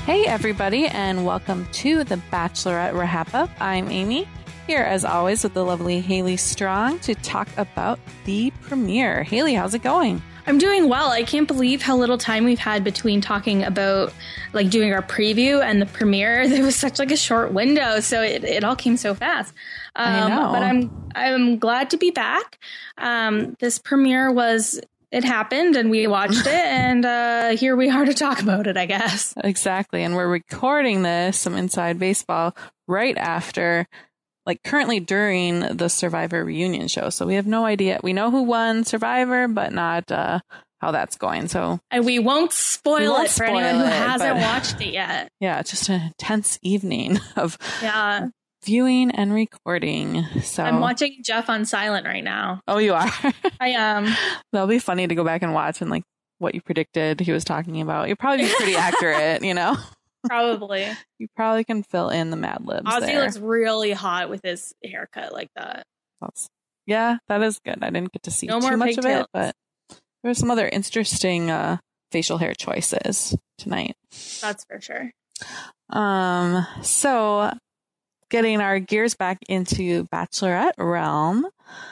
Hey everybody, and welcome to the Bachelorette Wrap-Up. I'm Amy, here as always with the lovely Haley Strong to talk about the premiere. Haley, how's it going? I'm doing well. I can't believe how little time we've had between talking about like doing our preview and the premiere. There was such like a short window, so it all came so fast. I know. But I'm glad to be back. This premiere it happened and we watched it, and here we are to talk about it, I guess. Exactly, and we're recording this, some inside baseball, right after, like currently during the Survivor reunion show. So we have no idea. We know who won Survivor, but not how that's going. And we won't spoil it for anyone who hasn't watched it yet. Yeah, it's just an intense evening of viewing and recording. So I'm watching Jeff on silent right now. Oh, you are? I am. That'll be funny to go back and watch and like what you predicted he was talking about. You'll probably be pretty accurate, you know? Probably. You probably can fill in the Mad Libs. Ozzy looks really hot with his haircut like that. Yeah, that is good. I didn't get to see too much of it, but there were some other interesting facial hair choices tonight. That's for sure. So getting our gears back into Bachelorette realm,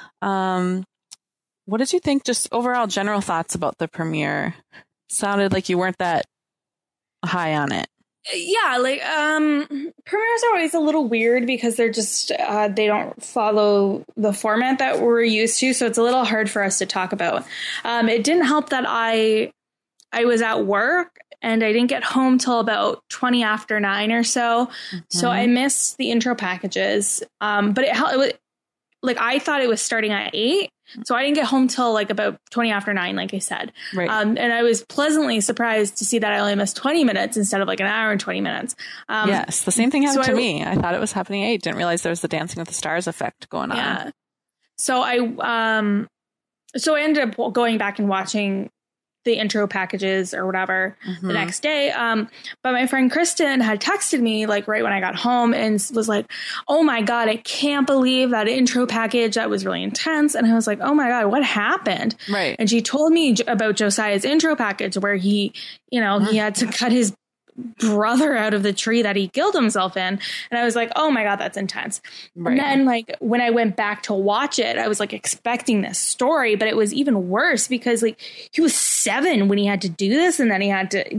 what did you think? Just overall general thoughts about the premiere? Sounded like you weren't that high on it. Yeah, like premieres are always a little weird because they're just they don't follow the format that we're used to, so it's a little hard for us to talk about. It didn't help that I was at work and I didn't get home till about 20 after 9 or so. Mm-hmm. So I missed the intro packages. But it like I thought it was starting at 8. So I didn't get home till like about 20 after 9, like I said. Right. And I was pleasantly surprised to see that I only missed 20 minutes instead of like an hour and 20 minutes. Yes, the same thing happened to me. I thought it was happening at 8. Didn't realize there was the Dancing with the Stars effect going on. Yeah. So I ended up going back and watching the intro packages or whatever the next day. But my friend Kristen had texted me like right when I got home and was like, oh my God, I can't believe that intro package. That was really intense. And I was like, oh my God, what happened? Right. And she told me about Josiah's intro package where he had to cut his brother out of the tree that he killed himself in. And I was like, oh my God, that's intense. Right. And then like when I went back to watch it, I was like expecting this story, but it was even worse because like he was 7 when he had to do this. And then he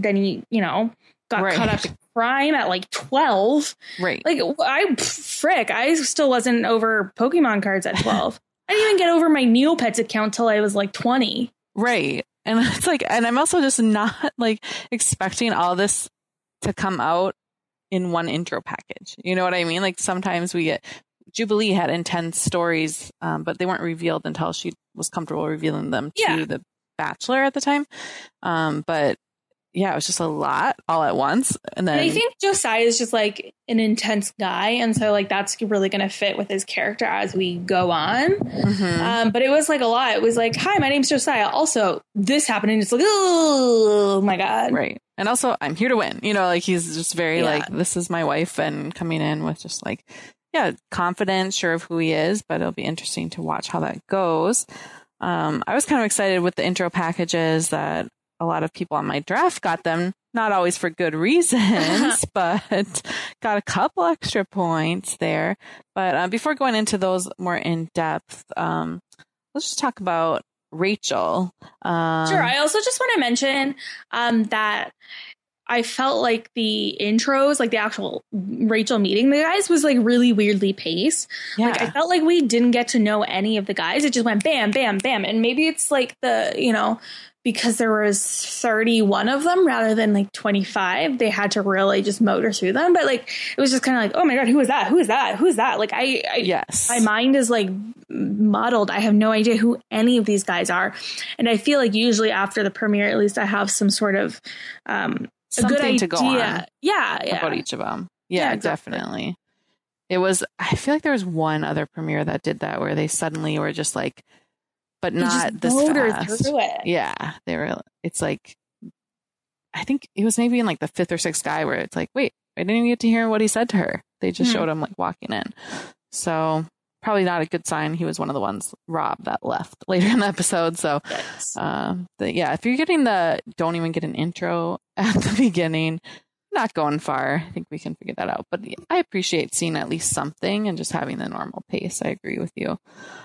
got caught up in crime at like 12. Right. Like I still wasn't over Pokemon cards at 12. I didn't even get over my Neopets account till I was like 20. Right. And it's like, and I'm also just not like expecting all this to come out in one intro package. You know what I mean? Like sometimes Jubilee had intense stories, but they weren't revealed until she was comfortable revealing them to the Bachelor at the time. But yeah, it was just a lot all at once. And then I think Josiah is just like an intense guy. And so like that's really going to fit with his character as we go on. Mm-hmm. But it was like a lot. It was like, hi, my name's Josiah. Also, this happened. And it's like, oh my God. Right. And also, I'm here to win. You know, like he's just very like, this is my wife, and coming in with just like, confident, sure of who he is. But it'll be interesting to watch how that goes. I was kind of excited with the intro packages that a lot of people on my draft got them, not always for good reasons, but got a couple extra points there. But before going into those more in depth, let's just talk about Rachel. Sure. I also just want to mention that I felt like the intros, like the actual Rachel meeting the guys, was like really weirdly paced. Yeah. Like I felt like we didn't get to know any of the guys. It just went bam, bam, bam. And maybe it's like because there was 31 of them rather than like 25, they had to really just motor through them. But like, it was just kind of like, oh my God, who is that? Who is that? Who is that? Like yes, my mind is like muddled. I have no idea who any of these guys are. And I feel like usually after the premiere, at least I have some sort of, something a good idea to go on. Yeah. About each of them. Yeah, exactly. Definitely. I feel like there was one other premiere that did that where they suddenly were just like, but not this fast. Through it. Yeah, it's like, I think it was maybe in like the 5th or 6th guy where it's like, wait, I didn't even get to hear what he said to her. They just showed him like walking in. So probably not a good sign. He was one of the ones, Rob, that left later in the episode. So, yes. If you're getting don't even get an intro at the beginning, not going far. I think we can figure that out. But I appreciate seeing at least something and just having the normal pace. I agree with you.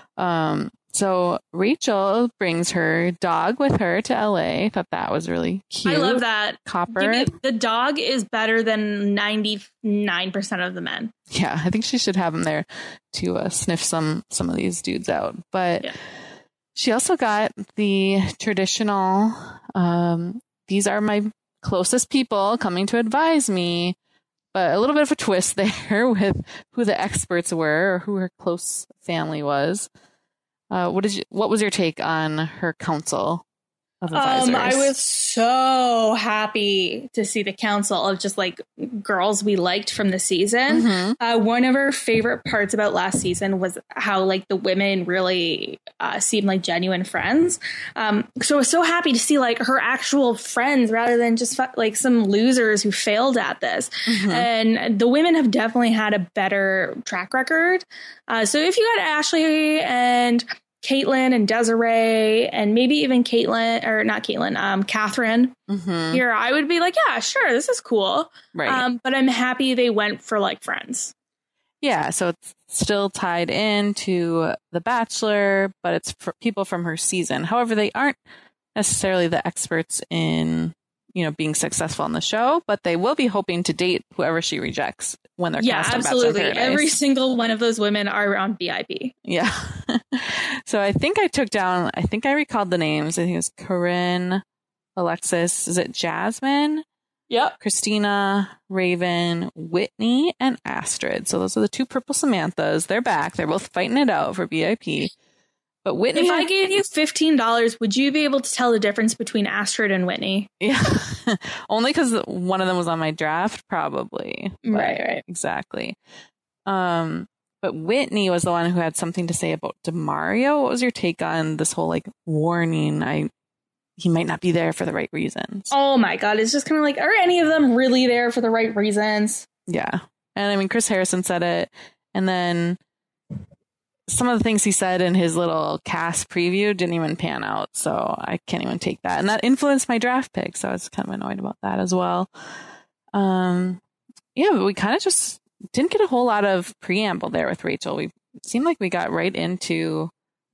So Rachel brings her dog with her to LA. I thought that was really cute. I love that. Copper. The dog is better than 99% of the men. Yeah, I think she should have him there to sniff some of these dudes out. But she also got the traditional, these are my closest people coming to advise me, but a little bit of a twist there with who the experts were or who her close family was. What was your take on her council of advisors? I was so happy to see the council of just like girls we liked from the season. Mm-hmm. One of our favorite parts about last season was how like the women really seemed like genuine friends. So I was so happy to see like her actual friends rather than just like some losers who failed at this. Mm-hmm. And the women have definitely had a better track record. So if you got Ashley and Caitlin and Desiree and maybe even Catherine mm-hmm. here, I would be like, yeah, sure, this is cool. Right. But I'm happy they went for like friends. Yeah, so it's still tied into The Bachelor, but it's for people from her season. However, they aren't necessarily the experts in, being successful on the show, but they will be hoping to date whoever she rejects when they're cast on Bachelor in Paradise. Every single one of those women are on VIP. Yeah. So I think I recalled the names. I think it was Corinne, Alexis, is it Jasmine? Yep. Christina, Raven, Whitney, and Astrid. So those are the two purple Samanthas. They're back. They're both fighting it out for VIP. But Whitney, if I gave you $15, would you be able to tell the difference between Astrid and Whitney? Yeah. Only because one of them was on my draft, probably. Right. Exactly. But Whitney was the one who had something to say about DeMario. What was your take on this whole like warning? He might not be there for the right reasons. Oh my God. It's just kind of like, are any of them really there for the right reasons? Yeah. And I mean, Chris Harrison said it. And then some of the things he said in his little cast preview didn't even pan out. So I can't even take that. And that influenced my draft pick. So I was kind of annoyed about that as well. But we kind of just didn't get a whole lot of preamble there with Rachel. It seemed like we got right into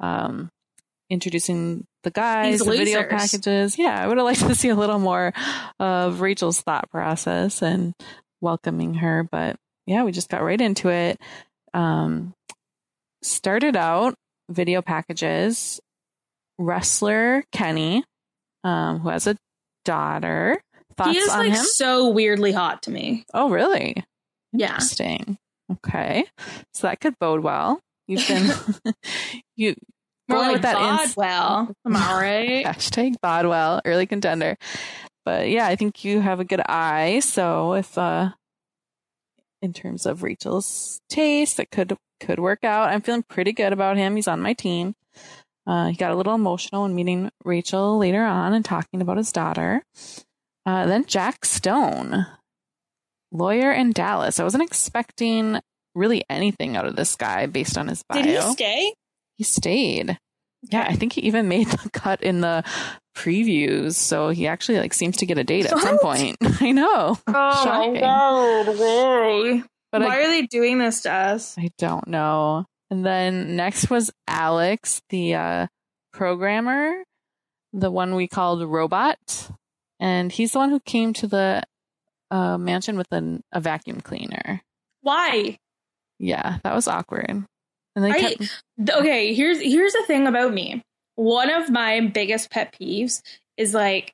introducing the guys, the video packages. Yeah, I would have liked to see a little more of Rachel's thought process and welcoming her. But yeah, we just got right into it. Started out video packages. Wrestler Kenny, who has a daughter. Thoughts he is on like him? So weirdly hot to me. Oh, really? Yeah. Interesting. Okay, so that could bode well. You've been you more like with that Bodwell. Am I right? Hashtag Bodwell, early contender. But yeah, I think you have a good eye. So if in terms of Rachel's taste, that could work out. I'm feeling pretty good about him. He's on my team. He got a little emotional when meeting Rachel later on and talking about his daughter. Then Jack Stone, lawyer in Dallas. I wasn't expecting really anything out of this guy based on his bio. Did he stay? He stayed. Okay. Yeah, I think he even made the cut in the previews. So he actually like seems to get a date at some point. I know. Oh Shocking. my God. Why? But why are they doing this to us? I don't know. And then next was Alex, the programmer, the one we called Robot. And he's the one who came to the mansion with a vacuum cleaner. Why? Yeah, that was awkward. And they okay, here's the thing about me. One of my biggest pet peeves is like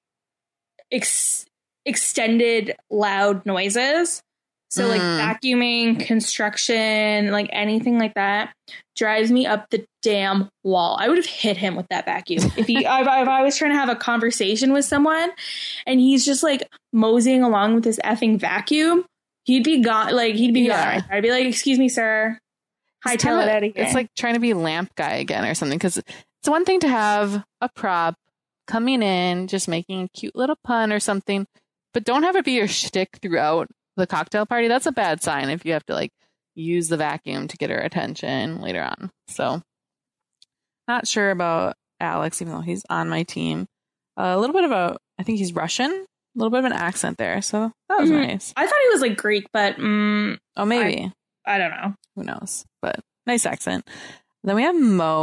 extended loud noises. So like vacuuming, construction, like anything like that drives me up the damn wall. I would have hit him with that vacuum if I was trying to have a conversation with someone and he's just like moseying along with his effing vacuum. He'd be gone. Like he'd be gone. Right? I'd be like, "Excuse me, sir. Hightail it out of here." It's like trying to be lamp guy again or something. Because it's one thing to have a prop coming in, just making a cute little pun or something, but don't have it be your shtick throughout the cocktail party. That's a bad sign if you have to like use the vacuum to get her attention later on. So not sure about Alex, even though he's on my team. A little bit of I think he's Russian, little bit of an accent there. So that was nice. I thought he was like Greek, but oh, maybe. I don't know. Who knows? But nice accent. Then we have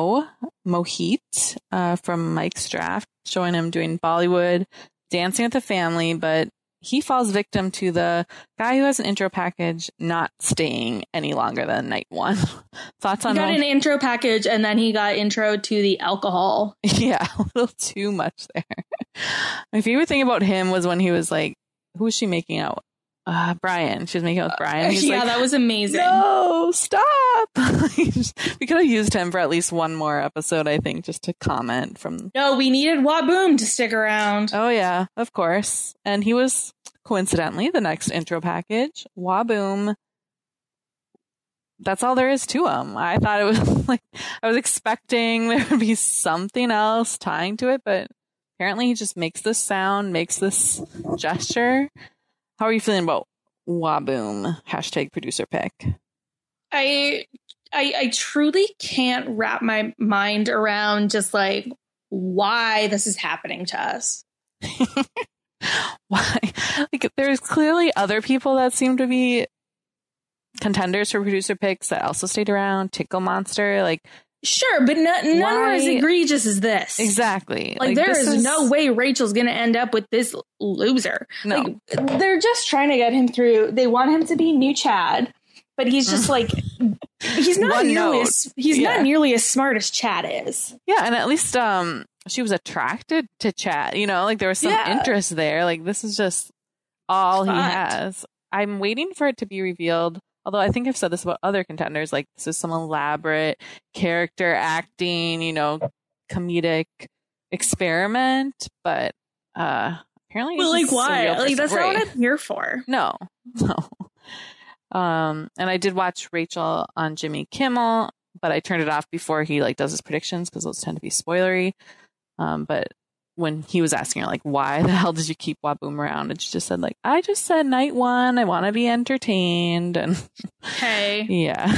Mohit from Mike's Draft, showing him doing Bollywood, dancing with the family, but he falls victim to the guy who has an intro package not staying any longer than night one. Thoughts on He got an intro package and then he got intro to the alcohol. Yeah, a little too much there. My favorite thing about him was when he was like, who was she making out? Brian. She was making out with Brian. He's yeah, like, that was amazing. No, stop. We could have used him for at least one more episode, I think, just to comment from. No, we needed Waboom to stick around. Oh, yeah, of course. And he was coincidentally the next intro package. Waboom. That's all there is to him. I thought it was like, I was expecting there would be something else tying to it, but apparently he just makes this sound, makes this gesture. How are you feeling about Waboom? # producer pick. I truly can't wrap my mind around just like why this is happening to us. Why? Like, there's clearly other people that seem to be contenders for producer picks that also stayed around. Tickle Monster, like. Sure, but none are as egregious as this. Exactly. Like there is no way Rachel's going to end up with this loser. No. Like, they're just trying to get him through. They want him to be new Chad, but he's just like, he's not nearly as smart as Chad is. Yeah, and at least she was attracted to Chad. You know, like there was some interest there. Like this is just all he has. I'm waiting for it to be revealed. Although I think I've said this about other contenders, like this is some elaborate character acting, you know, comedic experiment. But apparently, well, like why? Like that's not what I'm here for. No. And I did watch Rachel on Jimmy Kimmel, but I turned it off before he like does his predictions because those tend to be spoilery. But when he was asking her, like, why the hell did you keep Waboom around? And she just said, like, I just said night one, I want to be entertained. And hey. Yeah.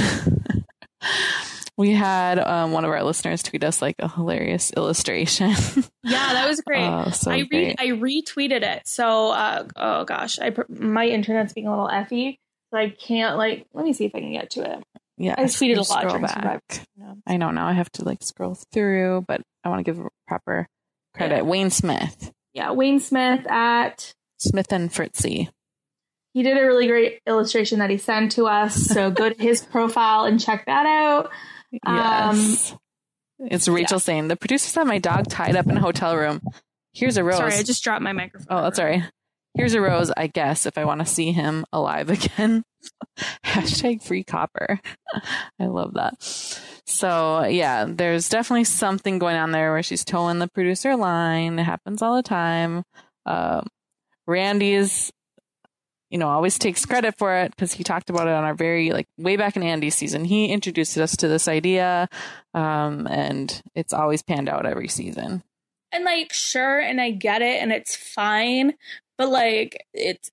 We had one of our listeners tweet us like a hilarious illustration. Yeah, that was great. So I great. retweeted it. So, oh gosh, my internet's being a little effy, so I can't like. Let me see if I can get to it. Yeah, I tweeted a lot. Scroll back. I know now I have to like scroll through, but I want to give proper credit. Yeah. Wayne Smith. Yeah, Wayne Smith at Smith and Fritzy. He did a really great illustration that he sent to us. So go to his profile and check that out. Yes. It's Rachel saying, the producers had my dog tied up in a hotel room. Here's a rose. Sorry, I just dropped my microphone. Oh, that's all right. Here's a rose, I guess, if I want to see him alive again. # free copper. I love that. So, yeah, there's definitely something going on there where she's towing the producer line. It happens all the time. Randy's, always takes credit for it because he talked about it on our way back in Andy's season. He introduced us to this idea, and it's always panned out every season. And sure, and I get it, and it's fine, but it's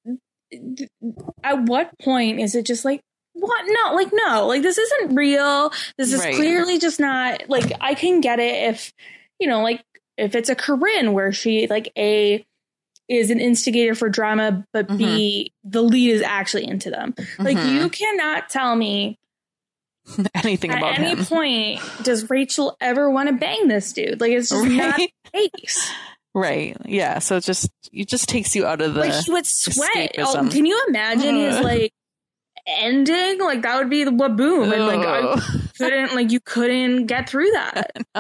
at what point is it just what? No, this isn't real. This is clearly just not I can get it if, if it's a Corinne where she A is an instigator for drama, but B, the lead is actually into them. You cannot tell me anything about him. At any point does Rachel ever want to bang this dude? It's just not the case. Right. Yeah. So it just takes you out of the he would sweat. Oh, can you imagine his ending? That would be the Waboom. And I couldn't you couldn't get through that. No.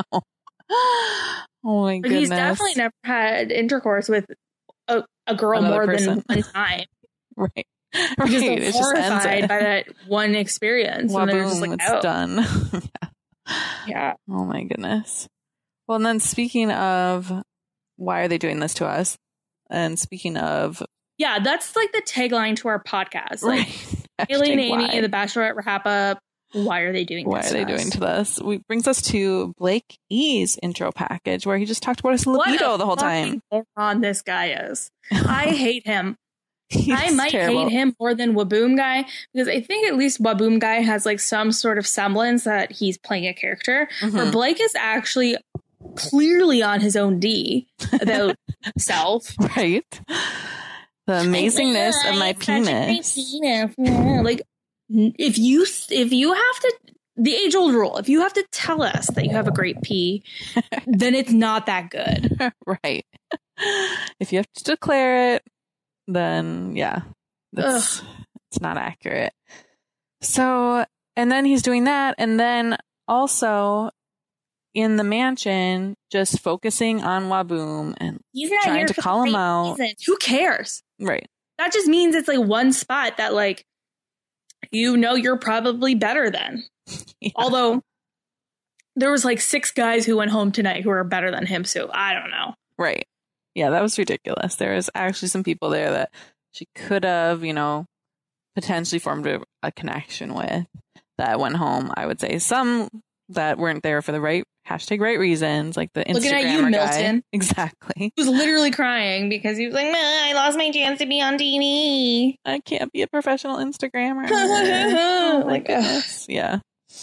Oh my goodness. He's definitely never had intercourse with a girl another more person. Than one time. Right. Because they're horrified by that one experience. Waboom, and they're just it's done. Yeah. Oh my goodness. Well, and then speaking of why are they doing this to us? And speaking of... Yeah, that's the tagline to our podcast. Right. Haley and Amy, the Bachelorette wrap-up. Why are they doing this? Why are they doing to this? Brings us to Blake E's intro package where he just talked about his libido the whole time. What a moron this guy is. I hate him. I might hate him more than Waboom Guy because I think at least Waboom Guy has some sort of semblance that he's playing a character. Where Blake is actually clearly on his own D about self. Right. The amazingness of my penis. Like, if you have to, the age old rule, if you have to tell us that you have a great pee, then it's not that good. Right. If you have to declare it, then yeah, it's not accurate. So, and then he's doing that. And then also in the mansion, just focusing on Waboom and trying to call him out. Who cares? Right. That just means it's like one spot that like, you're probably better than. Yeah. Although there was like 6 guys who went home tonight who are better than him. So I don't know. Right. Yeah, that was ridiculous. There was actually some people there that she could have, potentially formed a connection with that went home. I would say some that weren't there for the right reasons, like the Instagrammer looking at you, Milton. Guy. Exactly. He was literally crying because he was like, I lost my chance to be on TV. I can't be a professional Instagrammer. Oh my goodness. Yeah.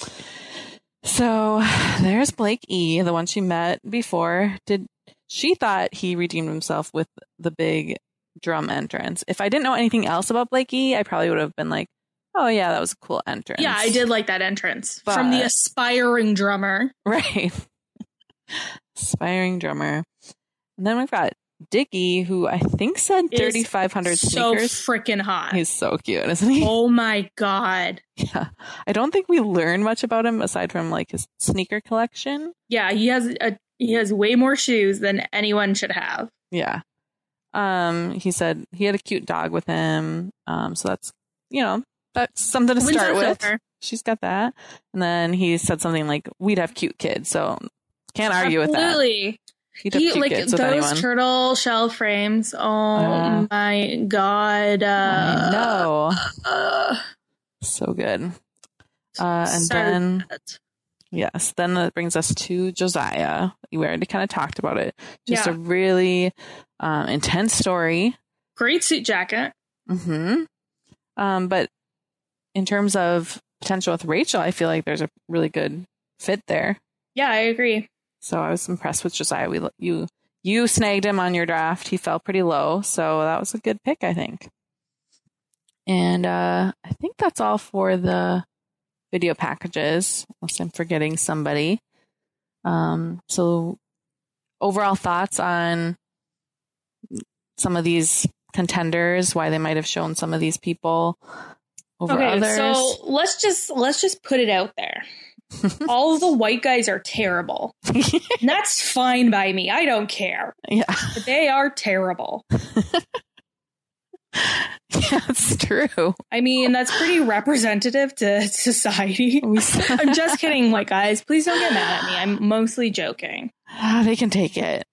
So there's Blake E., the one she met before. She thought he redeemed himself with the big drum entrance. If I didn't know anything else about Blake E., I probably would have been like, oh yeah, that was a cool entrance. Yeah, I did like that entrance from the aspiring drummer. Right. Aspiring drummer. And then we've got Dickie, who I think said 3,500 sneakers. So freaking hot. He's so cute, isn't he? Oh my God. Yeah. I don't think we learn much about him aside from like his sneaker collection. Yeah, he has way more shoes than anyone should have. Yeah. He said he had a cute dog with him. So that's, that's something to start with. She's got that. And then he said something like, we'd have cute kids. So can't argue with that. Absolutely. He like those turtle shell frames. Oh my God. I know. So good. And then, yes, then that brings us to Josiah. We already kind of talked about it. Just a really intense story. Great suit jacket. Mm-hmm. But in terms of potential with Rachel, I feel like there's a really good fit there. Yeah, I agree. So I was impressed with Josiah. You snagged him on your draft. He fell pretty low, so that was a good pick, I think. And I think that's all for the video packages, unless I'm forgetting somebody. So overall thoughts on some of these contenders, why they might have shown some of these people over others. So let's just put it out there. All of the white guys are terrible. And that's fine by me. I don't care. Yeah. But they are terrible. Yeah, it's true. I mean, that's pretty representative to society. I'm just kidding, white guys. Please don't get mad at me. I'm mostly joking. They can take it.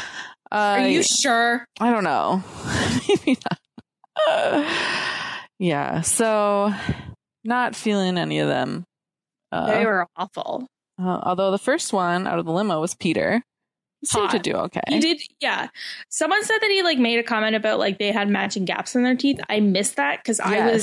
Are you sure? I don't know. Maybe not. Yeah, so not feeling any of them. They were awful. Although the first one out of the limo was Peter. He seemed to do okay. He did, yeah. Someone said that he like made a comment about like they had matching gaps in their teeth. I missed that because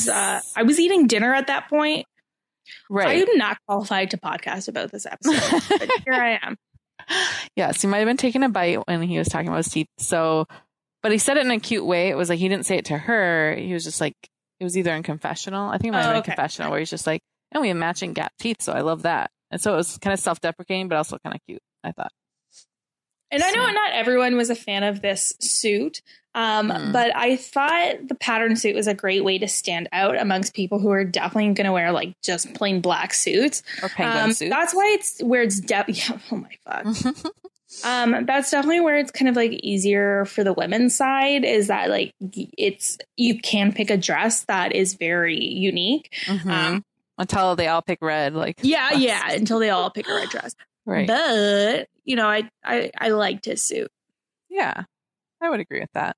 I was eating dinner at that point. Right. I am not qualified to podcast about this episode, but here I am. Yes, he might have been taking a bite when he was talking about his teeth. So, but he said it in a cute way. It was like he didn't say it to her. He was just like, it was either in confessional. I think it might have been confessional where he's just like, and we have matching gap teeth, so I love that. And so it was kind of self-deprecating, but also kind of cute, I thought. And I know not everyone was a fan of this suit, but I thought the pattern suit was a great way to stand out amongst people who are definitely going to wear like just plain black suits. Or penguin suits. That's why it's where it's oh my fuck. That's definitely where it's kind of like easier for the women's side is that like you can pick a dress that is very unique. Mm-hmm. Until they all pick red, like until they all pick a red dress. Right. But I liked his suit. Yeah, I would agree with that.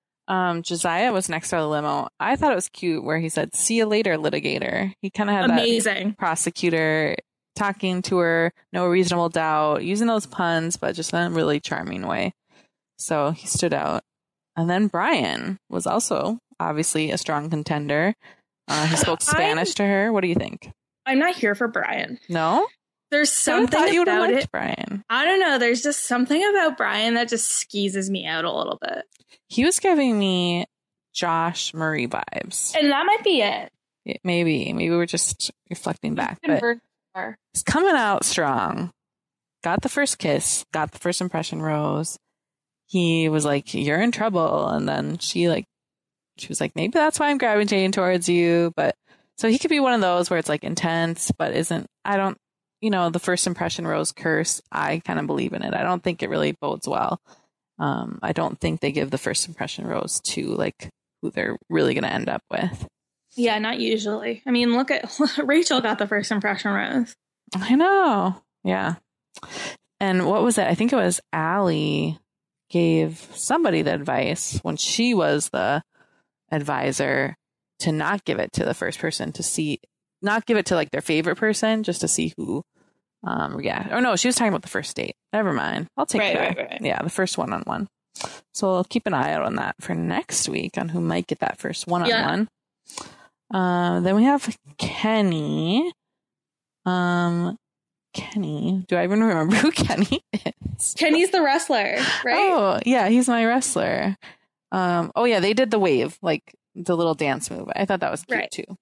Josiah was next to the limo. I thought it was cute where he said, "See you later, litigator." He kind of had that prosecutor talking to her, no reasonable doubt, using those puns, but just in a really charming way. So he stood out. And then Brian was also obviously a strong contender. He spoke Spanish to her. What do you think? I'm not here for Brian. No? There's something about it. Brian. I don't know. There's just something about Brian that just skeezes me out a little bit. He was giving me Josh Murray vibes. And that might be it. Maybe we're just reflecting back. But he's coming out strong. Got the first kiss, got the first impression rose. He was like, "You're in trouble," and then she was like, "Maybe that's why I'm gravitating towards you." But so he could be one of those where it's like intense, but isn't. I don't, the first impression rose curse. I kind of believe in it. I don't think it really bodes well. I don't think they give the first impression rose to like who they're really going to end up with. Yeah, not usually. I mean, look at Rachel got the first impression rose. I know. Yeah. And what was it? I think it was Allie gave somebody the advice when she was the advisor to not give it to the first person not give it to like their favorite person just to see who, or no, she was talking about the first date. Never mind. I'll take it back. Right. Yeah, the first one-on-one. So I'll keep an eye out on that for next week on who might get that first one-on-one. Yeah. Then we have Kenny. Kenny. Do I even remember who Kenny is? Kenny's the wrestler, right? Oh, yeah, he's my wrestler. They did the wave, like the little dance move. I thought that was cute too.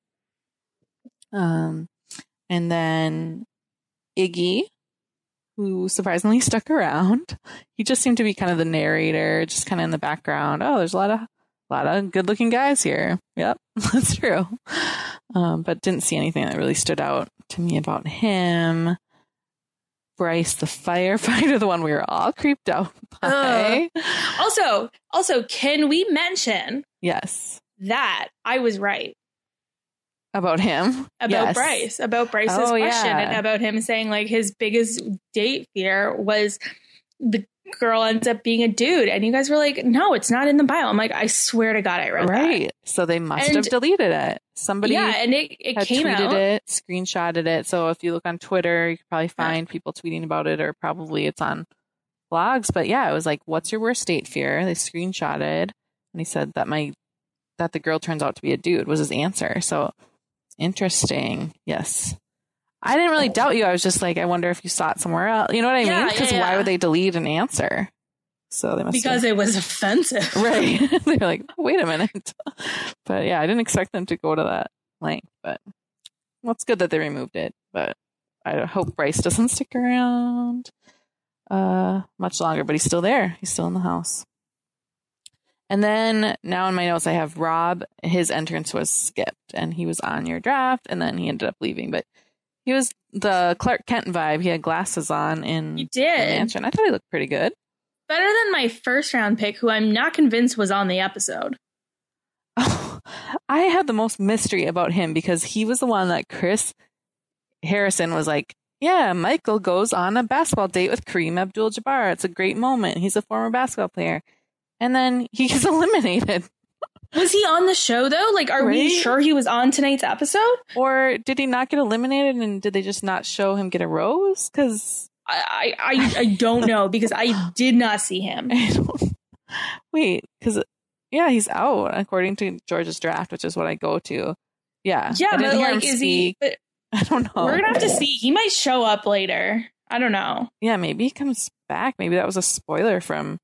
And then Iggy, who surprisingly stuck around. He just seemed to be kind of the narrator, just kind of in the background. Oh, there's a lot of good-looking guys here. Yep, that's true. But didn't see anything that really stood out to me about him. Bryce, the firefighter, the one we were all creeped out by. Also, can we mention? Yes. That I was right. About him? About Bryce. About Bryce's question. And about him saying like his biggest date fear was the girl ends up being a dude. And you guys were like, no, it's not in the bio. I'm like, I swear to God, I read that. Right. So they must have deleted it. Somebody and it came tweeted out. It, screenshotted it. So if you look on Twitter, you could probably find people tweeting about it, or probably it's on blogs. But yeah, it was like, what's your worst date fear? They screenshotted, and he said that the girl turns out to be a dude was his answer. So interesting. Yes. I didn't really doubt you. I was just like, I wonder if you saw it somewhere else. You know what I mean? Because why would they delete an answer? So they must because it was offensive. Right. They're like, oh, wait a minute. But yeah, I didn't expect them to go to that length. But well, it's good that they removed it. But I hope Bryce doesn't stick around much longer. But he's still there. He's still in the house. And then now in my notes, I have Rob. His entrance was skipped, and he was on your draft, and then he ended up leaving. But he was the Clark Kent vibe. He had glasses on in the mansion. I thought he looked pretty good. Better than my first round pick, who I'm not convinced was on the episode. Oh, I had the most mystery about him because he was the one that Chris Harrison was like, yeah, Michael goes on a basketball date with Kareem Abdul-Jabbar. It's a great moment. He's a former basketball player. And then he's eliminated. Was he on the show, though? Like, are we sure he was on tonight's episode? Or did he not get eliminated, and did they just not show him get a rose? Because I don't know, because I did not see him. Wait, because, yeah, he's out, according to George's draft, which is what I go to. Yeah. Yeah, but, like, is he... But I don't know. We're going to have to see. He might show up later. I don't know. Yeah, maybe he comes back. Maybe that was a spoiler from...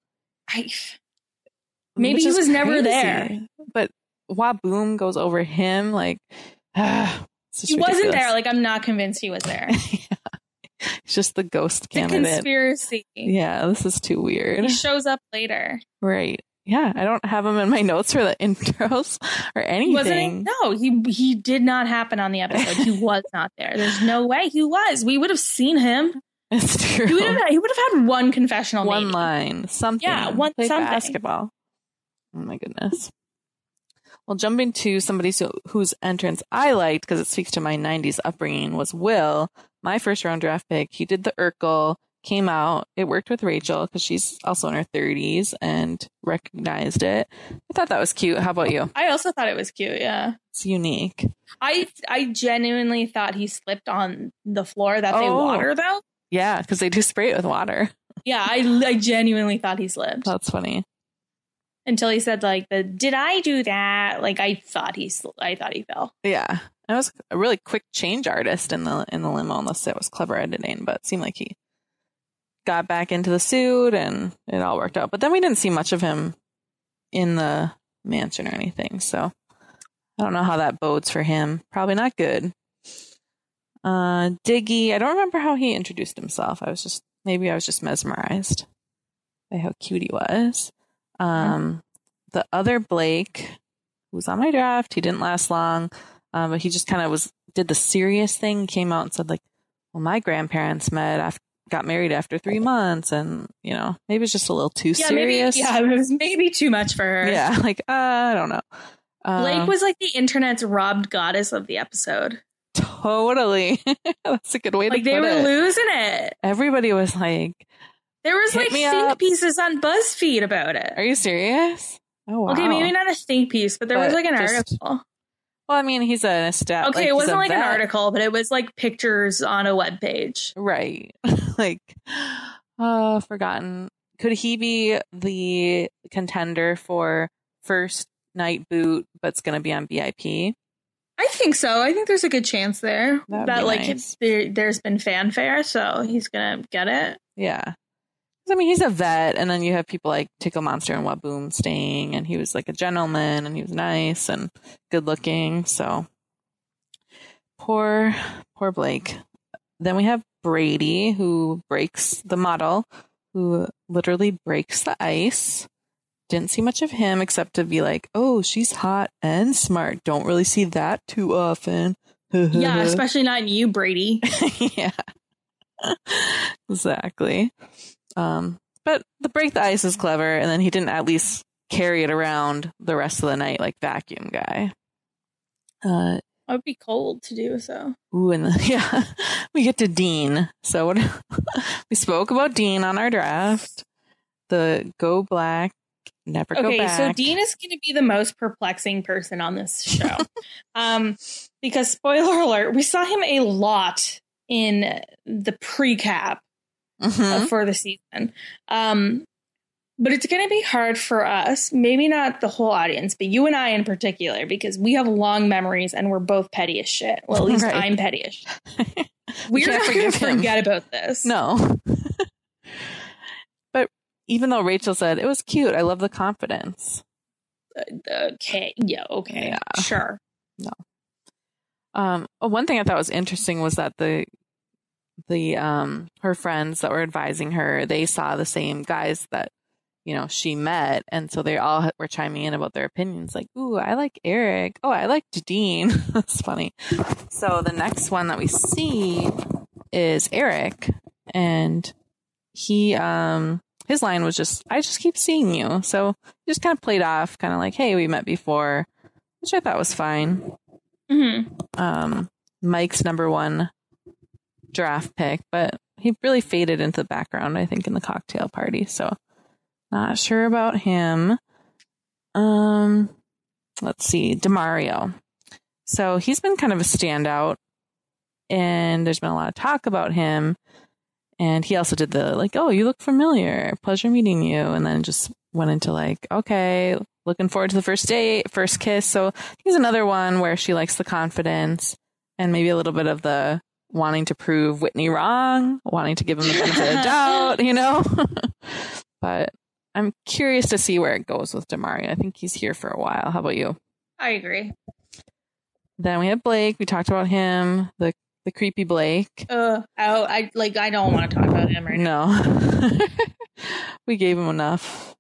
Maybe he was never there. But Waboom goes over him, like... he wasn't there. Like, I'm not convinced he was there. Yeah. He's just the ghost candidate. The conspiracy. Yeah, this is too weird. He shows up later. Right. Yeah, I don't have him in my notes for the intros or anything. Wasn't he? No, he did not happen on the episode. He was not there. There's no way he was. We would have seen him. It's true. He would have had one confessional, one line, something. Yeah, Play something. Basketball. Oh my goodness. Well, jumping to somebody whose entrance I liked because it speaks to my 90s upbringing was Will, my first round draft pick. He did the Urkel, came out. It worked with Rachel because she's also in her 30s and recognized it. I thought that was cute. How about you? I also thought it was cute. Yeah. It's unique. I genuinely thought he slipped on the floor that they water, though. Yeah, because they do spray it with water. Yeah, I genuinely thought he slipped. That's funny. Until he said, like, did I do that? Like, I thought he fell. Yeah. I was a really quick change artist in the limo, unless it was clever editing, but it seemed like he got back into the suit and it all worked out. But then we didn't see much of him in the mansion or anything. So I don't know how that bodes for him. Probably not good. Diggy, I don't remember how he introduced himself. Maybe I was just mesmerized by how cute he was. The other Blake, who was on my draft, he didn't last long, but he just kind of did the serious thing, came out and said like, well, my grandparents got married after 3 months, and maybe it's just a little too serious. It was maybe too much for her. Yeah, like I don't know. Blake was like the internet's robbed goddess of the episode. Totally. That's a good way to put it. Like they were losing it. Everybody was like, there was like think pieces on BuzzFeed about it. Are you serious? Oh wow. Okay, maybe not a think piece, but there was like an article. Well, I mean, he's an established. Okay, it wasn't like an article, but it was like pictures on a web page. Right. Like, forgotten. Could he be the contender for first night boot, but it's going to be on VIP? I think so. I think there's a good chance there that like nice. There's been fanfare, so he's going to get it. Yeah. I mean, he's a vet, and then you have people like Tickle Monster and Waboom staying, and he was like a gentleman, and he was nice and good looking. So poor Blake. Then we have Brady, who breaks the model, who literally breaks the ice. Didn't see much of him except to be like, oh, she's hot and smart. Don't really see that too often. Yeah, especially not in you, Brady. Yeah, exactly. But the break the ice is clever, and then he didn't at least carry it around the rest of the night like vacuum guy. It would be cold to do so. Ooh, and we get to Dean. So we spoke about Dean on our draft. The go black, never go back. Okay, so Dean is going to be the most perplexing person on this show. Because spoiler alert, we saw him a lot in the pre-cap. For the season. But it's going to be hard for us, maybe not the whole audience, but you and I in particular, because we have long memories and we're both petty as shit. Well, at least I'm petty as shit. We're not going to forget about this. No. But even though Rachel said, it was cute, I love the confidence. Okay. Yeah. Okay. Yeah. Sure. No. One thing I thought was interesting was that her friends that were advising her, they saw the same guys that she met, and so they all were chiming in about their opinions, like, ooh, I like Eric, oh, I like Dean. That's funny. So the next one that we see is Eric, and he his line was just, I just keep seeing you. So he just kind of played off, kind of like, hey, we met before, which I thought was fine. Mike's number one draft pick, but he really faded into the background, I think, in the cocktail party. So not sure about him. Let's see, Demario. So he's been kind of a standout, and there's been a lot of talk about him. And he also did the like, oh, you look familiar, pleasure meeting you, and then just went into like, okay, looking forward to the first date, first kiss. So he's another one where she likes the confidence and maybe a little bit of the wanting to prove Whitney wrong, wanting to give him the benefit of doubt, But I'm curious to see where it goes with Demario. I think he's here for a while. How about you? I agree. Then we have Blake. We talked about him, the creepy Blake. I don't want to talk about him right now. No. We gave him enough.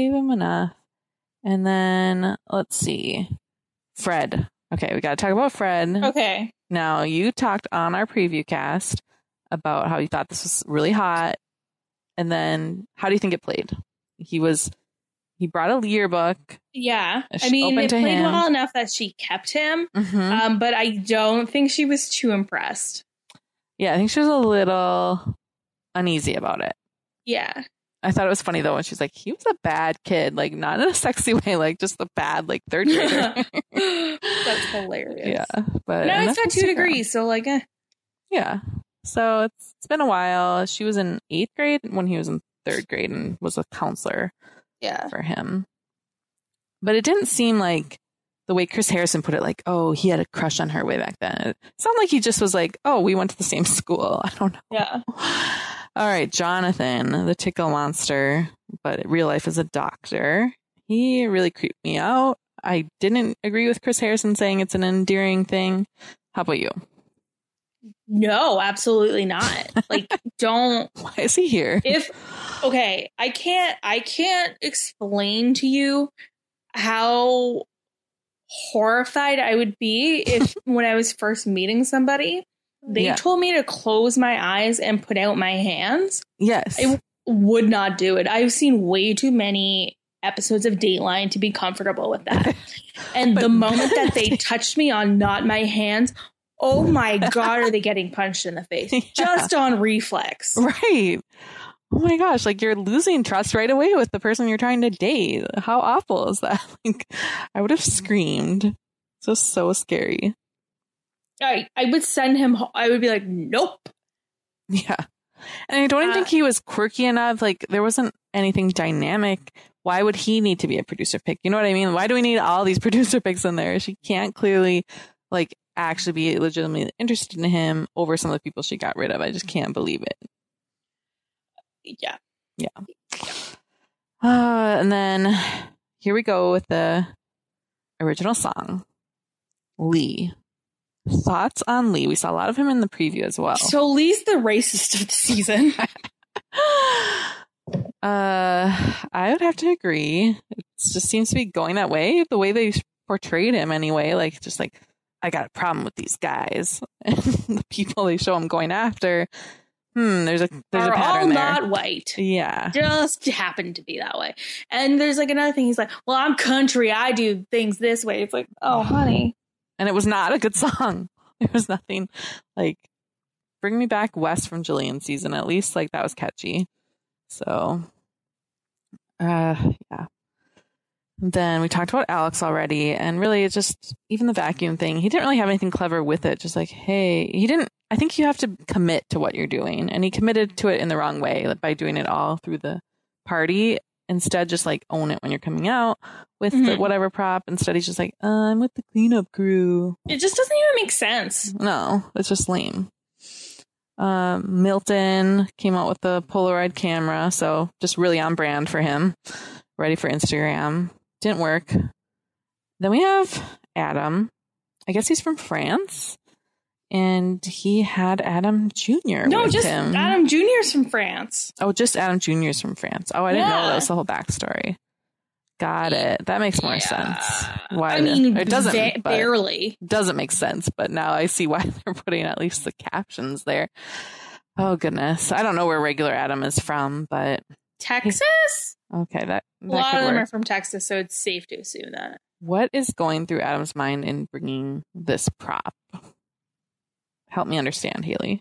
And then let's see. Fred. Okay, we got to talk about Fred. Okay. Now, you talked on our preview cast about how you thought this was really hot. And then how do you think it played? He brought a yearbook. Yeah. I mean, it played well enough that she kept him. But I don't think she was too impressed. Yeah, I think she was a little uneasy about it. Yeah. I thought it was funny, though, when she's like, he was a bad kid, like, not in a sexy way, like, just a bad, like, third grader. That's hilarious. Yeah. But now he's got 2 degrees, so, like, Yeah. So it's been a while. She was in 8th grade when he was in 3rd grade and was a counselor for him. But it didn't seem like the way Chris Harrison put it, like, oh, he had a crush on her way back then. It sounded like he just was like, oh, we went to the same school. I don't know. Yeah. All right, Jonathan, the tickle monster, but in real life is a doctor. He really creeped me out. I didn't agree with Chris Harrison saying it's an endearing thing. How about you? No, absolutely not. Like, don't. Why is he here? I can't explain to you how horrified I would be if when I was first meeting somebody, they told me to close my eyes and put out my hands. Yes. I would not do it. I've seen way too many episodes of Dateline to be comfortable with that. And the moment that they touched me on not my hands, oh my God, are they getting punched in the face? Yeah. Just on reflex. Right. Oh my gosh, like you're losing trust right away with the person you're trying to date. How awful is that? Like, I would have screamed. It's just so scary. I would send him, I would be like, nope. Yeah. And I don't even think he was quirky enough. Like, there wasn't anything dynamic. Why would he need to be a producer pick? You know what I mean? Why do we need all these producer picks in there? She can't clearly, like, actually be legitimately interested in him over some of the people she got rid of. I just can't believe it. Yeah. And then here we go with the original song, Lee. Thoughts on Lee? We saw a lot of him in the preview as well. So Lee's the racist of the season. I would have to agree. It just seems to be going that way. The way they portrayed him anyway, like just like, I got a problem with these guys. And the people they show him going after, there's a pattern all there. Not white. Yeah. Just happened to be that way. And there's like another thing. He's like, well, I'm country. I do things this way. It's like, oh, honey. And it was not a good song. It was nothing like Bring Me Back West from Jillian season. At least like that was catchy. So, yeah. Then we talked about Alex already, and really it's just even the vacuum thing. He didn't really have anything clever with it. Just like, hey, he didn't. I think you have to commit to what you're doing, and he committed to it in the wrong way by doing it all through the party. Instead, just like own it when you're coming out with the whatever prop. Instead, he's just like, I'm with the cleanup crew. It just doesn't even make sense. No, it's just lame. Milton came out with the Polaroid camera, so just really on brand for him. Ready for Instagram. Didn't work. Then we have Adam. I guess he's from France. And he had Adam Jr. No, with just him. Adam Jr.'s from France. Oh, just Adam Jr.'s from France. Oh, I didn't know that was the whole backstory. Got it. That makes more sense. Why? I mean, it doesn't barely. Doesn't make sense, but now I see why they're putting at least the captions there. Oh goodness, I don't know where regular Adam is from, but Texas. Okay, that a lot of them are from Texas, so it's safe to assume that. What is going through Adam's mind in bringing this prop? Help me understand, Haley.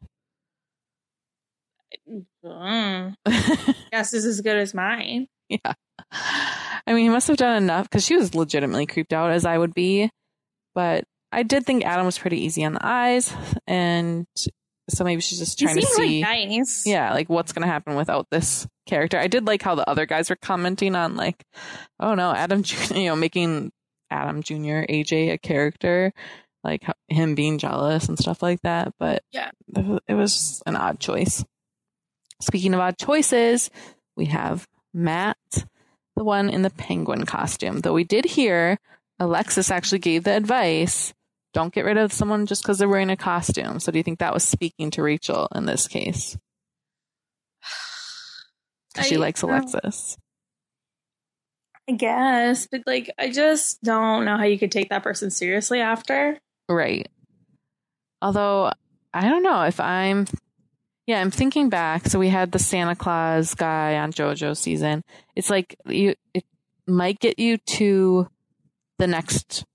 Guess is as good as mine. Yeah. I mean, he must have done enough because she was legitimately creeped out as I would be. But I did think Adam was pretty easy on the eyes. And so maybe she's just trying to see. Like nice. Yeah, like what's going to happen without this character. I did like how the other guys were commenting on like, oh no, Adam Jr., making Adam Jr., AJ a character. Like him being jealous and stuff like that. But yeah, it was an odd choice. Speaking of odd choices, we have Matt, the one in the penguin costume. Though we did hear Alexis actually gave the advice, don't get rid of someone just because they're wearing a costume. So do you think that was speaking to Rachel in this case? Because she likes Alexis. I guess. But like, I just don't know how you could take that person seriously after. Right. Although, I don't know if I'm thinking back. So we had the Santa Claus guy on JoJo season. It's like it might get you to the next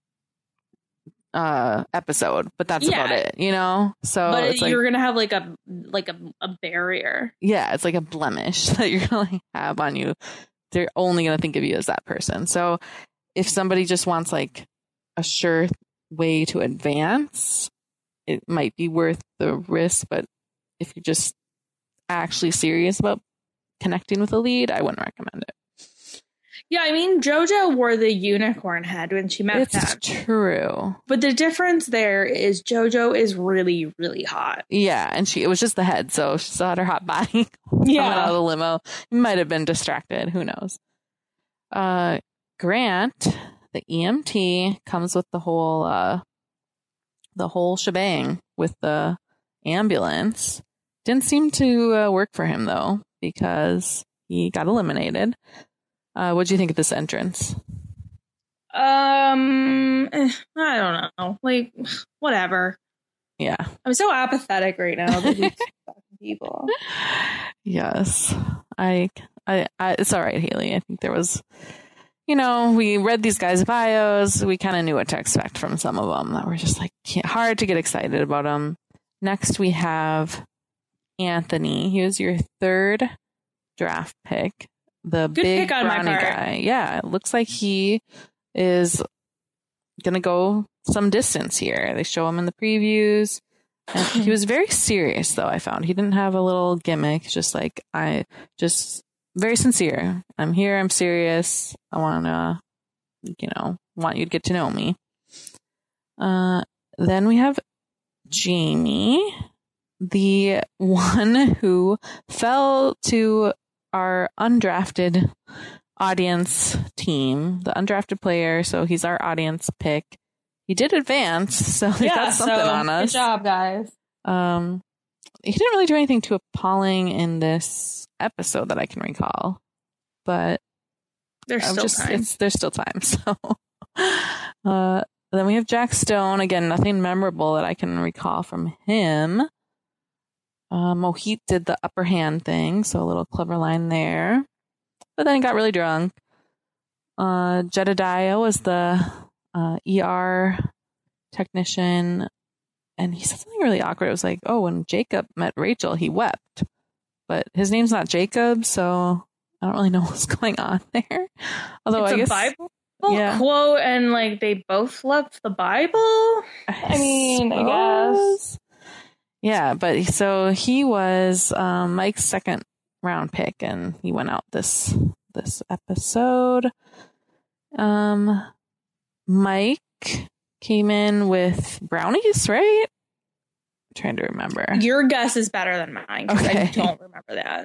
episode, but that's about it, you know? So but it's like, you're going to have like a barrier. Yeah, it's like a blemish that you're going to have on you. They're only going to think of you as that person. So if somebody just wants like a sure way to advance, it might be worth the risk. But if you're just actually serious about connecting with a lead, I wouldn't recommend it. Yeah, I mean, JoJo wore the unicorn head when she met them. It's true. But the difference there is JoJo is really, really hot. Yeah, and it was just the head, so she still had her hot body coming out of the limo. Might have been distracted. Who knows? Grant, the EMT, comes with the whole shebang with the ambulance. Didn't seem to work for him though, because he got eliminated. What do you think of this entrance? I don't know. Like, whatever. Yeah. I'm so apathetic right now to these people. Yes. I it's all right, Haley. I think there was, we read these guys' bios. We kind of knew what to expect from some of them that were just like hard to get excited about them. Next, we have Anthony. He was your third draft pick. The Good big pick on my brownie part. guy. Yeah, it looks like he is going to go some distance here. They show him in the previews. And he was very serious, though, I found. He didn't have a little gimmick. Just like, very sincere. I'm here. I'm serious. I want you to get to know me. Then we have Jamie, the one who fell to our undrafted audience team, the undrafted player. So he's our audience pick. He did advance, so he got something on us. Good job, guys. He didn't really do anything too appalling in this episode that I can recall, but there's still time. There's still time. So, then we have Jack Stone. Again, nothing memorable that I can recall from him. Mohit did the upper hand thing, so a little clever line there. But then he got really drunk. Jedediah was the ER technician, and he said something really awkward. It was like, oh, when Jacob met Rachel, he wept. But his name's not Jacob, so I don't really know what's going on there. Although it's I guess Bible quote, and like they both left the Bible. I guess. Yeah, but so he was Mike's second round pick, and he went out this episode. Mike came in with brownies, right? I'm trying to remember. Your guess is better than mine, because I don't remember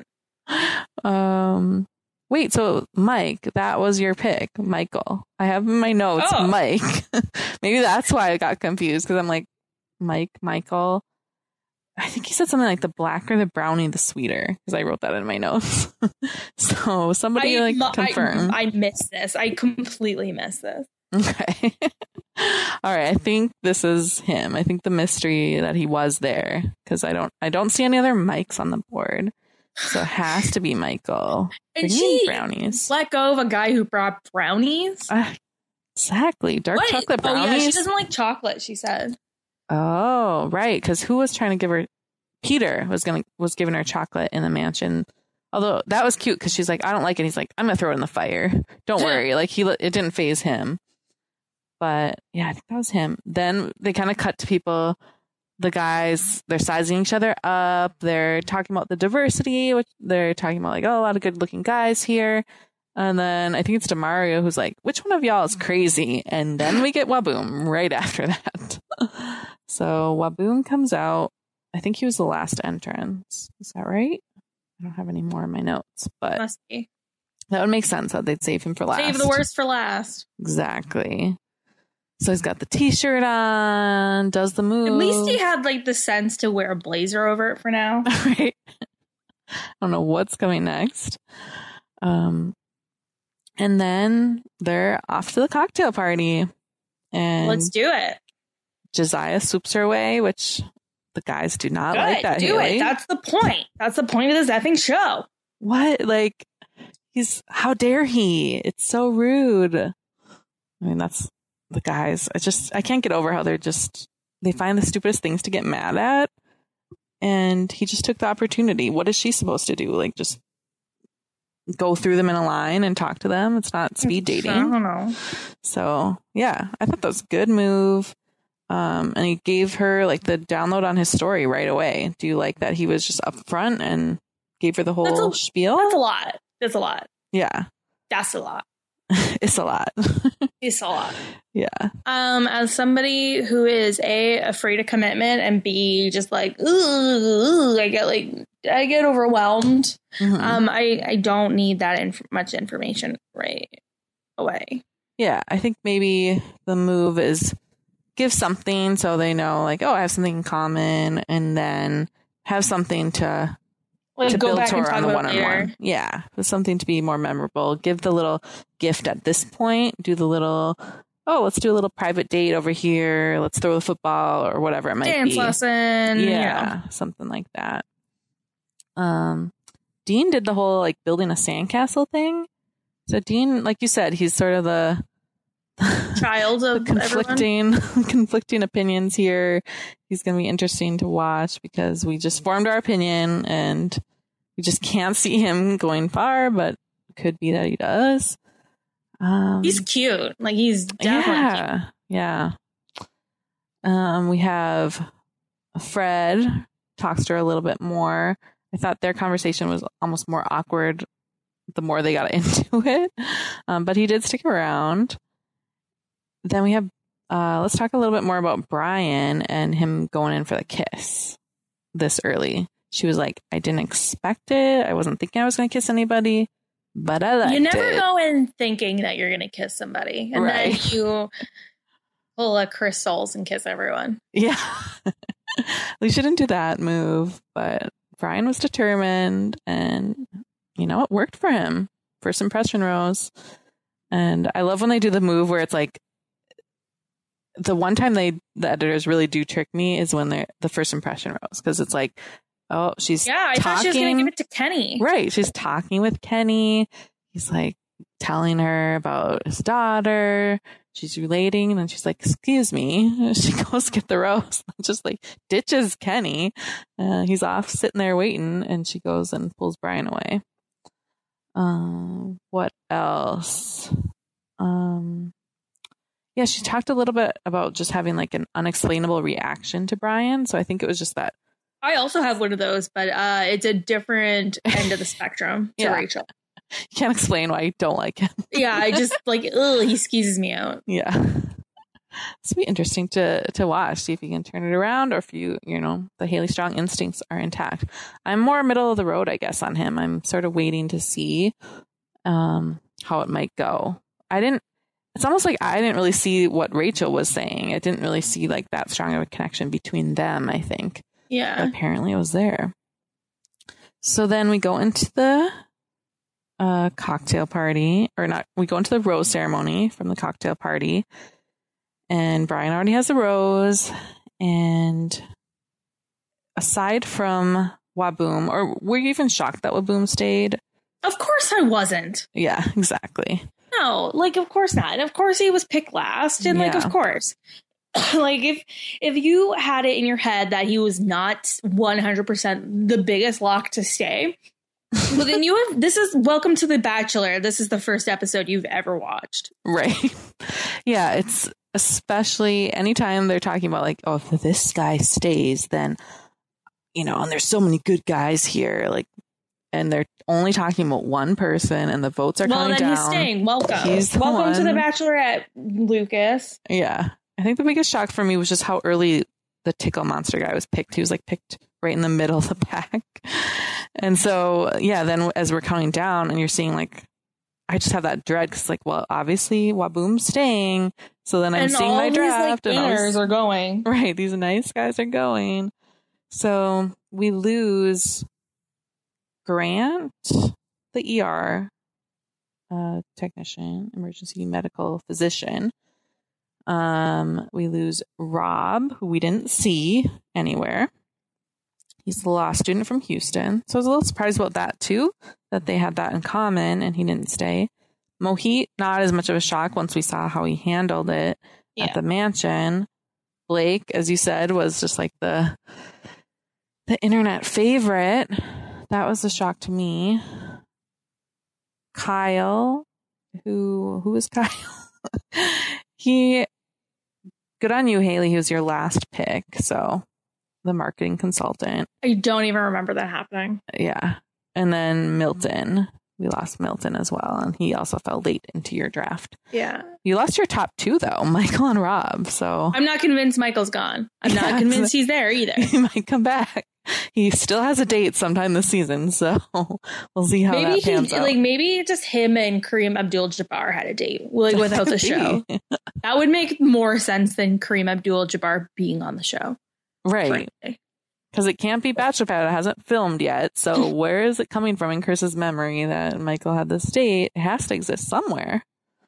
that. Wait, so Mike, that was your pick, Michael. I have in my notes Mike. Maybe that's why I got confused, because I'm like, Michael. I think he said something like the blacker the brownie, the sweeter, because I wrote that in my notes. So somebody confirm. I missed this. I completely missed this. Okay. All right. I think this is him. I think the mystery that he was there, because I don't see any other Mikes on the board. So it has to be Michael. And she brownies. Let go of a guy who brought brownies. Exactly. Dark chocolate brownies. Oh yeah, she doesn't like chocolate, she said. Oh, right. Because who was trying to give her? Peter was giving her chocolate in the mansion. Although that was cute, because she's like, I don't like it. He's like, I'm gonna throw it in the fire. Don't worry. Like it didn't faze him. But yeah, I think that was him. Then they kind of cut to people. The guys, they're sizing each other up. They're talking about the diversity, which they're talking about like, oh, a lot of good looking guys here. And then I think it's Demario who's like, which one of y'all is crazy? And then we get Waboom right after that. So Waboom comes out. I think he was the last entrance. Is that right? I don't have any more in my notes, but must be. That would make sense that they'd save him for last. Save the worst for last. Exactly. So he's got the t-shirt on, does the move. At least he had like the sense to wear a blazer over it for now. Right. I don't know what's coming next. And then they're off to the cocktail party. And let's do it. Josiah swoops her away, which the guys do not like that. Do Haley. it. That's the point. That's the point of this effing show. What? Like, how dare he? It's so rude. I mean, that's the guys. I can't get over how they find the stupidest things to get mad at. And he just took the opportunity. What is she supposed to do? Like, just go through them in a line and talk to them? It's not speed dating. I don't know. So, yeah, I thought that was a good move. And he gave her like the download on his story right away. Do you like that he was just up front and gave her the whole spiel? That's a lot. That's a lot. Yeah. That's a lot. It's a lot. It's a lot. Yeah. As somebody who is A, afraid of commitment, and B, just like, I get overwhelmed. Mm-hmm. I don't need that much information right away. Yeah, I think maybe the move is give something so they know, like, oh, I have something in common, and then have something to go build back toward and on the one-on-one. later. Yeah, something to be more memorable. Give the little gift at this point. Do the little, oh, let's do a little private date over here. Let's throw the football or whatever it might be. Dance lesson. Yeah, something like that. Dean did the whole like building a sandcastle thing. So Dean, like you said, he's sort of the child of conflicting opinions here. He's going to be interesting to watch because we just formed our opinion and we just can't see him going far, but it could be that he does. He's cute. Like he's definitely cute. Yeah. We have Fred talks to her a little bit more. I thought their conversation was almost more awkward the more they got into it. But he did stick around. Then we have, let's talk a little bit more about Brian and him going in for the kiss this early. She was like, I didn't expect it. I wasn't thinking I was going to kiss anybody, but I liked it. You never go in thinking that you're going to kiss somebody. And then you pull a Chris Soules and kiss everyone. Yeah. We shouldn't do that move, but Brian was determined and, you know, it worked for him. First impression rose. And I love when they do the move where it's like, the one time the editors really do trick me is when the first impression rose, because it's like, oh, she's I thought she was going to give it to Kenny. Right. She's talking with Kenny. He's like telling her about his daughter. She's relating. And then she's like, excuse me. She goes get the rose. Just like ditches Kenny. He's off sitting there waiting. And she goes and pulls Brian away. What else? Yeah, she talked a little bit about just having like an unexplainable reaction to Brian. So I think it was just that. I also have one of those, but it's a different end of the spectrum to Rachel. You can't explain why you don't like him. Yeah, I just like, ugh, he skeezes me out. Yeah. It's be interesting to watch, see if you can turn it around or if you know, the Haley Strong instincts are intact. I'm more middle of the road, I guess, on him. I'm sort of waiting to see how it might go. It's almost like I didn't really see what Rachel was saying. I didn't really see like that strong of a connection between them, I think. Yeah. But apparently it was there. So then we go into the cocktail party, or not, we go into the rose ceremony from the cocktail party. And Brian already has a rose. And aside from Waboom, or were you even shocked that Waboom stayed? Of course I wasn't. Yeah, exactly. No, like, of course not. And of course he was picked last. And like, of course. Like, if you had it in your head that he was not 100% the biggest lock to stay, well, then this is Welcome to the Bachelor. This is the first episode you've ever watched. Right. Yeah, it's especially anytime they're talking about like, oh, if this guy stays, then, you know, and there's so many good guys here, like, and they're only talking about one person and the votes are coming down. Well, then he's staying. Welcome. Welcome to the Bachelorette, Lucas. Yeah. I think the biggest shock for me was just how early the Tickle Monster guy was picked. He was like picked right in the middle of the pack. And so, yeah, then as we're counting down and you're seeing like, I just have that dread because like, well, obviously Waboom's staying. So then I'm seeing my draft. These, like, winners are going. Right. These nice guys are going. So we lose Grant, the ER technician, emergency medical physician. We lose Rob, who we didn't see anywhere. He's the law student from Houston. So I was a little surprised about that too, that they had that in common and he didn't stay. Mohit, not as much of a shock once we saw how he handled it at the mansion. Blake, as you said, was just like the internet favorite. That was a shock to me. Kyle, who is Kyle? Good on you, Haley. He was your last pick. So the marketing consultant. I don't even remember that happening. Yeah. And then Milton. We lost Milton as well. And he also fell late into your draft. Yeah. You lost your top two, though, Michael and Rob. So I'm not convinced Michael's gone. I'm not convinced he's there either. He might come back. he still has a date sometime this season, so we'll see how that pans out. Like maybe just him and Kareem Abdul-Jabbar had a date, like without the show. That would make more sense than Kareem Abdul-Jabbar being on the show, right? Because it can't be Bachelorette. It hasn't filmed yet, so where is it coming from in Chris's memory that Michael had this date? It has to exist somewhere.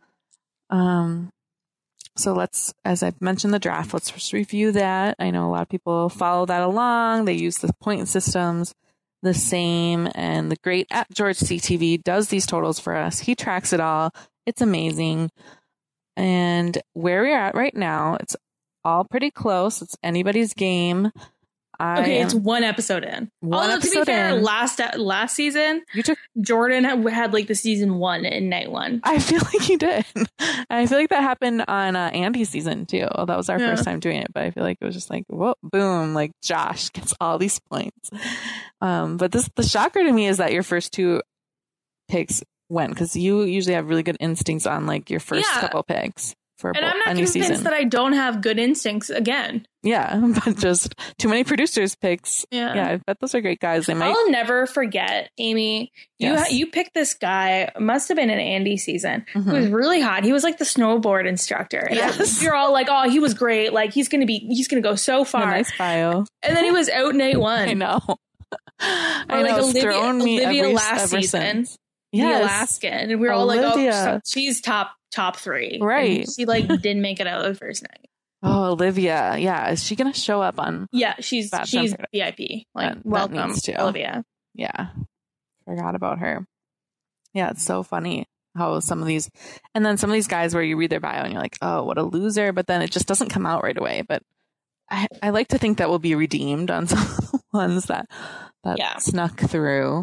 So let's, as I've mentioned, the draft, let's just review that. I know a lot of people follow that along. They use the point systems the same, and the great at George CTV does these totals for us. He tracks it all. It's amazing. And where we're at right now, it's all pretty close. It's anybody's game. It's one episode in. To be fair, last season, Jordan had like the season 1 in night 1. I feel like he did. I feel like that happened on Andy's season too. That was our first time doing it, but I feel like it was just like, whoa, boom, like Josh gets all these points. But the shocker to me is that your first 2 picks went, because you usually have really good instincts on like your first couple picks. And I'm not convinced that I don't have good instincts again. Yeah, but just too many producers' picks. Yeah, I bet those are great guys. I'll never forget, Amy. You picked this guy. Must have been an Andy season. He was really hot. He was like the snowboard instructor. And you're all like, "Oh, he was great. Like he's gonna go so far." A nice bio. And then he was out night 1. I know. Or like Olivia last season. The Alaskan, and we were all like, "Oh, she's top 3." Right. And she like didn't make it out of the first night. Oh, Olivia. Yeah. Is she going to show up on? Yeah, she's VIP. Like, welcome, Olivia. Yeah. Forgot about her. Yeah, it's so funny how some of these guys where you read their bio and you're like, oh, what a loser. But then it just doesn't come out right away. But I like to think that will be redeemed on some of the ones that snuck through.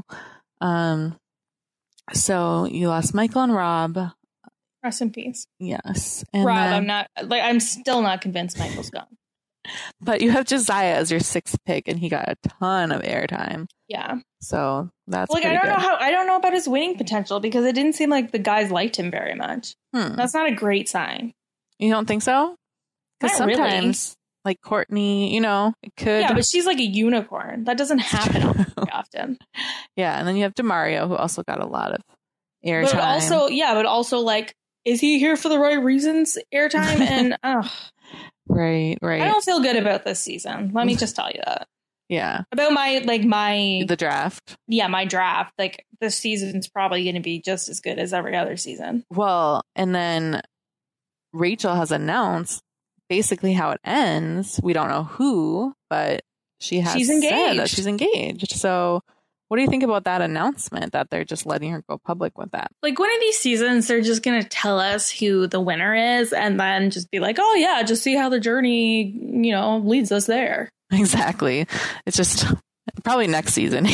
So you lost Michael and Rob. Rest in peace. Yes. And Rob, I'm still not convinced Michael's gone. But you have Josiah as your 6th pick, and he got a ton of airtime. Yeah. So that's like, I don't know about his winning potential, because it didn't seem like the guys liked him very much. That's not a great sign. You don't think so? Because sometimes, like Courtney, it could. Yeah, but she's like a unicorn. That doesn't happen very often. Yeah, and then you have DeMario, who also got a lot of airtime. But also, like, is he here for the right reasons? Airtime and right. I don't feel good about this season. Let me just tell you that. Yeah. About the draft. Yeah, my draft. Like, this season's probably going to be just as good as every other season. Well, and then Rachel has announced basically how it ends. We don't know who, but she's engaged. That she's engaged. So what do you think about that announcement, that they're just letting her go public with that? Like, one of these seasons, they're just going to tell us who the winner is and then just be like, oh, yeah, just see how the journey, leads us there. Exactly. It's just probably next season.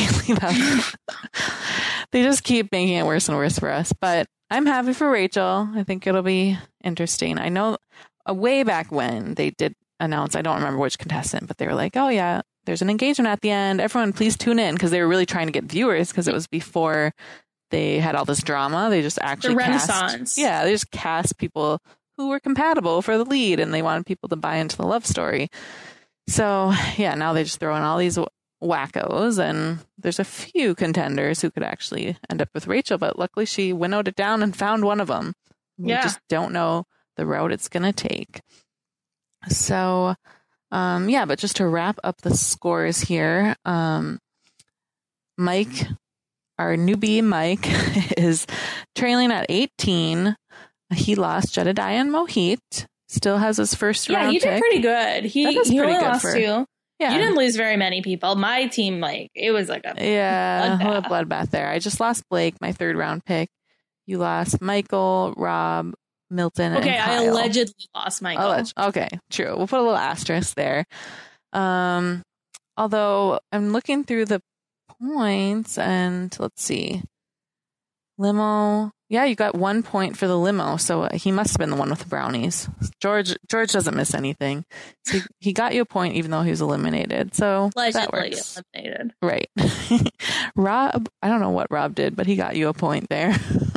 They just keep making it worse and worse for us. But I'm happy for Rachel. I think it'll be interesting. I know way back when they did announce, I don't remember which contestant, but they were like, oh, yeah, there's an engagement at the end. Everyone, please tune in, because they were really trying to get viewers, because it was before they had all this drama. They just actually Renaissance. They just cast people who were compatible for the lead, and they wanted people to buy into the love story. So, yeah, now they just throw in all these wackos, and there's a few contenders who could actually end up with Rachel, but luckily she winnowed it down and found one of them. We just don't know the road it's going to take. So, but just to wrap up the scores here, Mike, our newbie Mike, is trailing at 18. He lost Jedediah and Mohit. Still has his first round pick. Yeah, he did pretty good. He only lost 2. Yeah. You didn't lose very many people. My team, it was like a bloodbath there. I just lost Blake, my 3rd round pick. You lost Michael, Rob, Milton, and Kyle. I allegedly lost Michael. Okay, true. We'll put a little asterisk there. Although I'm looking through the points, and let's see. Limo. Yeah, you got 1 point for the limo, so he must have been the one with the brownies. George doesn't miss anything. So he got you a point even though he was eliminated. So that works. Eliminated. Right. Rob, I don't know what Rob did, but he got you a point there.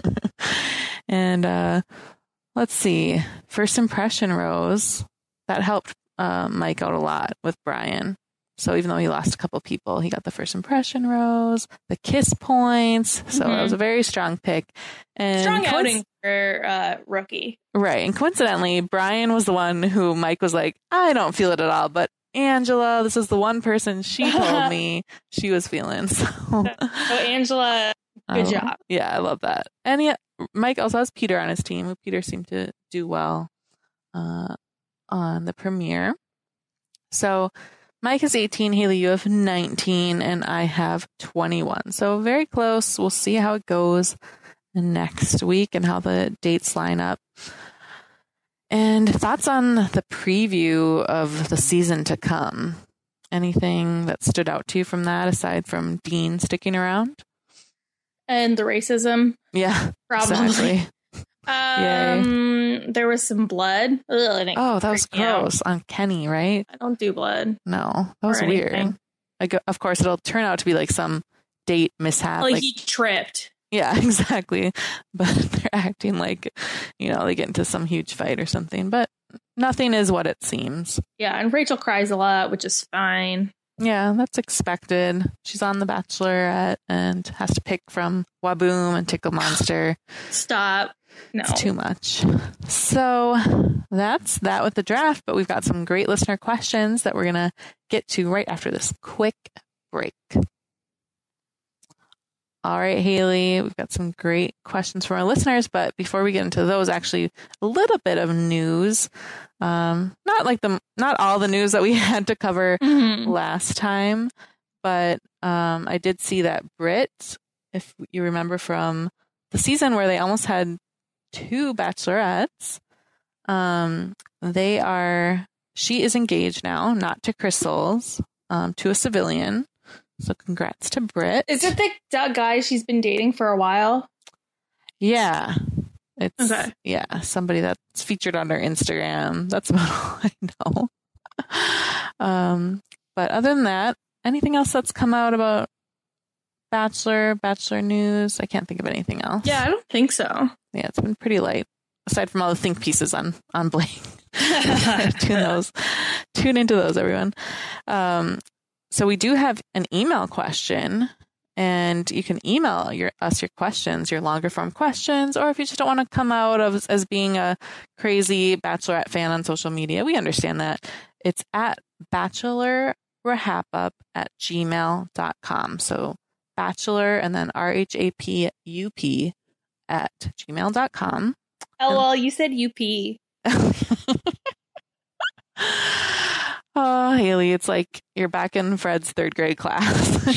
And let's see. First impression rose. That helped Mike out a lot with Brian. So even though he lost a couple people, he got the first impression rose, the kiss points. So that was a very strong pick. And strong outing for rookie. Right. And coincidentally, Brian was the one who Mike was like, I don't feel it at all. But Angela, this is the one person she told me she was feeling. So Angela, good job. Yeah, I love that. And yeah, Mike also has Peter on his team. Peter seemed to do well on the premiere. So Mike is 18, Haley, you have 19, and I have 21. So very close. We'll see how it goes next week and how the dates line up. And thoughts on the preview of the season to come? Anything that stood out to you from that aside from Dean sticking around? And the racism. Yeah, probably. Exactly. There was some blood. Ugh, that was gross on Kenny, right? I don't do blood. No, that was weird. Of course, it'll turn out to be like some date mishap. Like he tripped. Yeah, exactly. But they're acting like, they get into some huge fight or something. But nothing is what it seems. Yeah, and Rachel cries a lot, which is fine. Yeah, that's expected. She's on The Bachelorette and has to pick from Waboom and Tickle Monster. Stop. No. It's too much. So that's that with the draft, but we've got some great listener questions that we're going to get to right after this quick break. All right, Haley, we've got some great questions from our listeners, but before we get into those, actually a little bit of news. Not all the news that we had to cover last time, but I did see that Britt, if you remember from the season where they almost had 2 bachelorettes, she is engaged now, not to Crystal's, to a civilian. So congrats to Britt. Is it the guy she's been dating for a while? Yeah. It's somebody that's featured on her Instagram. That's about all I know. But other than that, anything else that's come out about Bachelor news? I can't think of anything else. Yeah, I don't think so. Yeah, it's been pretty light. Aside from all the think pieces on Blake. Tune into those, everyone. So we do have an email question, and you can email us your questions, your longer form questions, or if you just don't want to come out as being a crazy Bachelorette fan on social media, we understand that. It's at bachelorrahapup@gmail.com. So bachelor and then RHAPUP @gmail.com. LOL, you said UP. Oh, Haley, it's like you're back in Fred's 3rd grade class.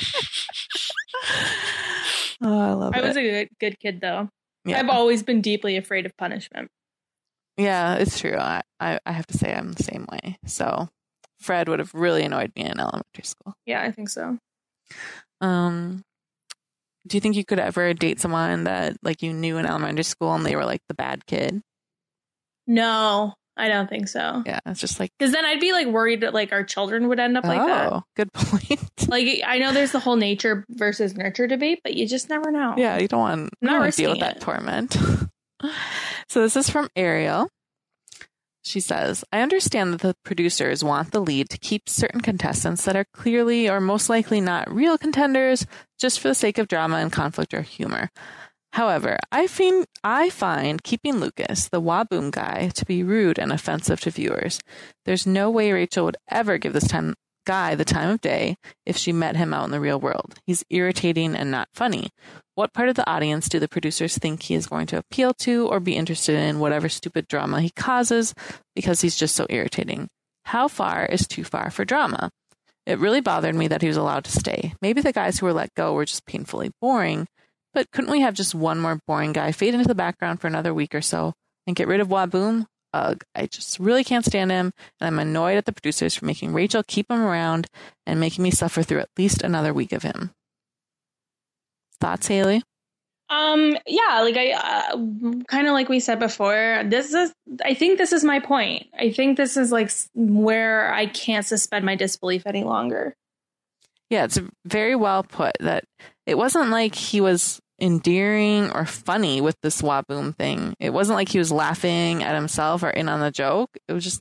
I love it. I was a good kid, though. Yeah. I've always been deeply afraid of punishment. Yeah, it's true. I have to say I'm the same way. So Fred would have really annoyed me in elementary school. Yeah, I think so. Do you think you could ever date someone that like you knew in elementary school and they were like the bad kid? No, I don't think so. Yeah, it's just like, because then I'd be like worried that like our children would end up like that. Oh, good point. Like I know there's the whole nature versus nurture debate, but you just never know. Yeah, you don't want to deal with that torment. So this is from Ariel. She says, I understand that the producers want the lead to keep certain contestants that are clearly or most likely not real contenders just for the sake of drama and conflict or humor. However, I find keeping Lucas, the Waboom guy, to be rude and offensive to viewers. There's no way Rachel would ever give this guy the time of day if she met him out in the real world. He's irritating and not funny. What part of the audience do the producers think he is going to appeal to or be interested in whatever stupid drama he causes because he's just so irritating? How far is too far for drama? It really bothered me that he was allowed to stay. Maybe the guys who were let go were just painfully boring, but couldn't we have just one more boring guy fade into the background for another week or so and get rid of Waboom? Ugh, I just really can't stand him, and I'm annoyed at the producers for making Rachel keep him around and making me suffer through at least another week of him. Thoughts, Haley? Yeah, like I kind of like we said before, I think this is my point. I think this is like where I can't suspend my disbelief any longer. Yeah, it's very well put that it wasn't like he was endearing or funny with this Waboom thing. It wasn't like he was laughing at himself or in on the joke. It was just,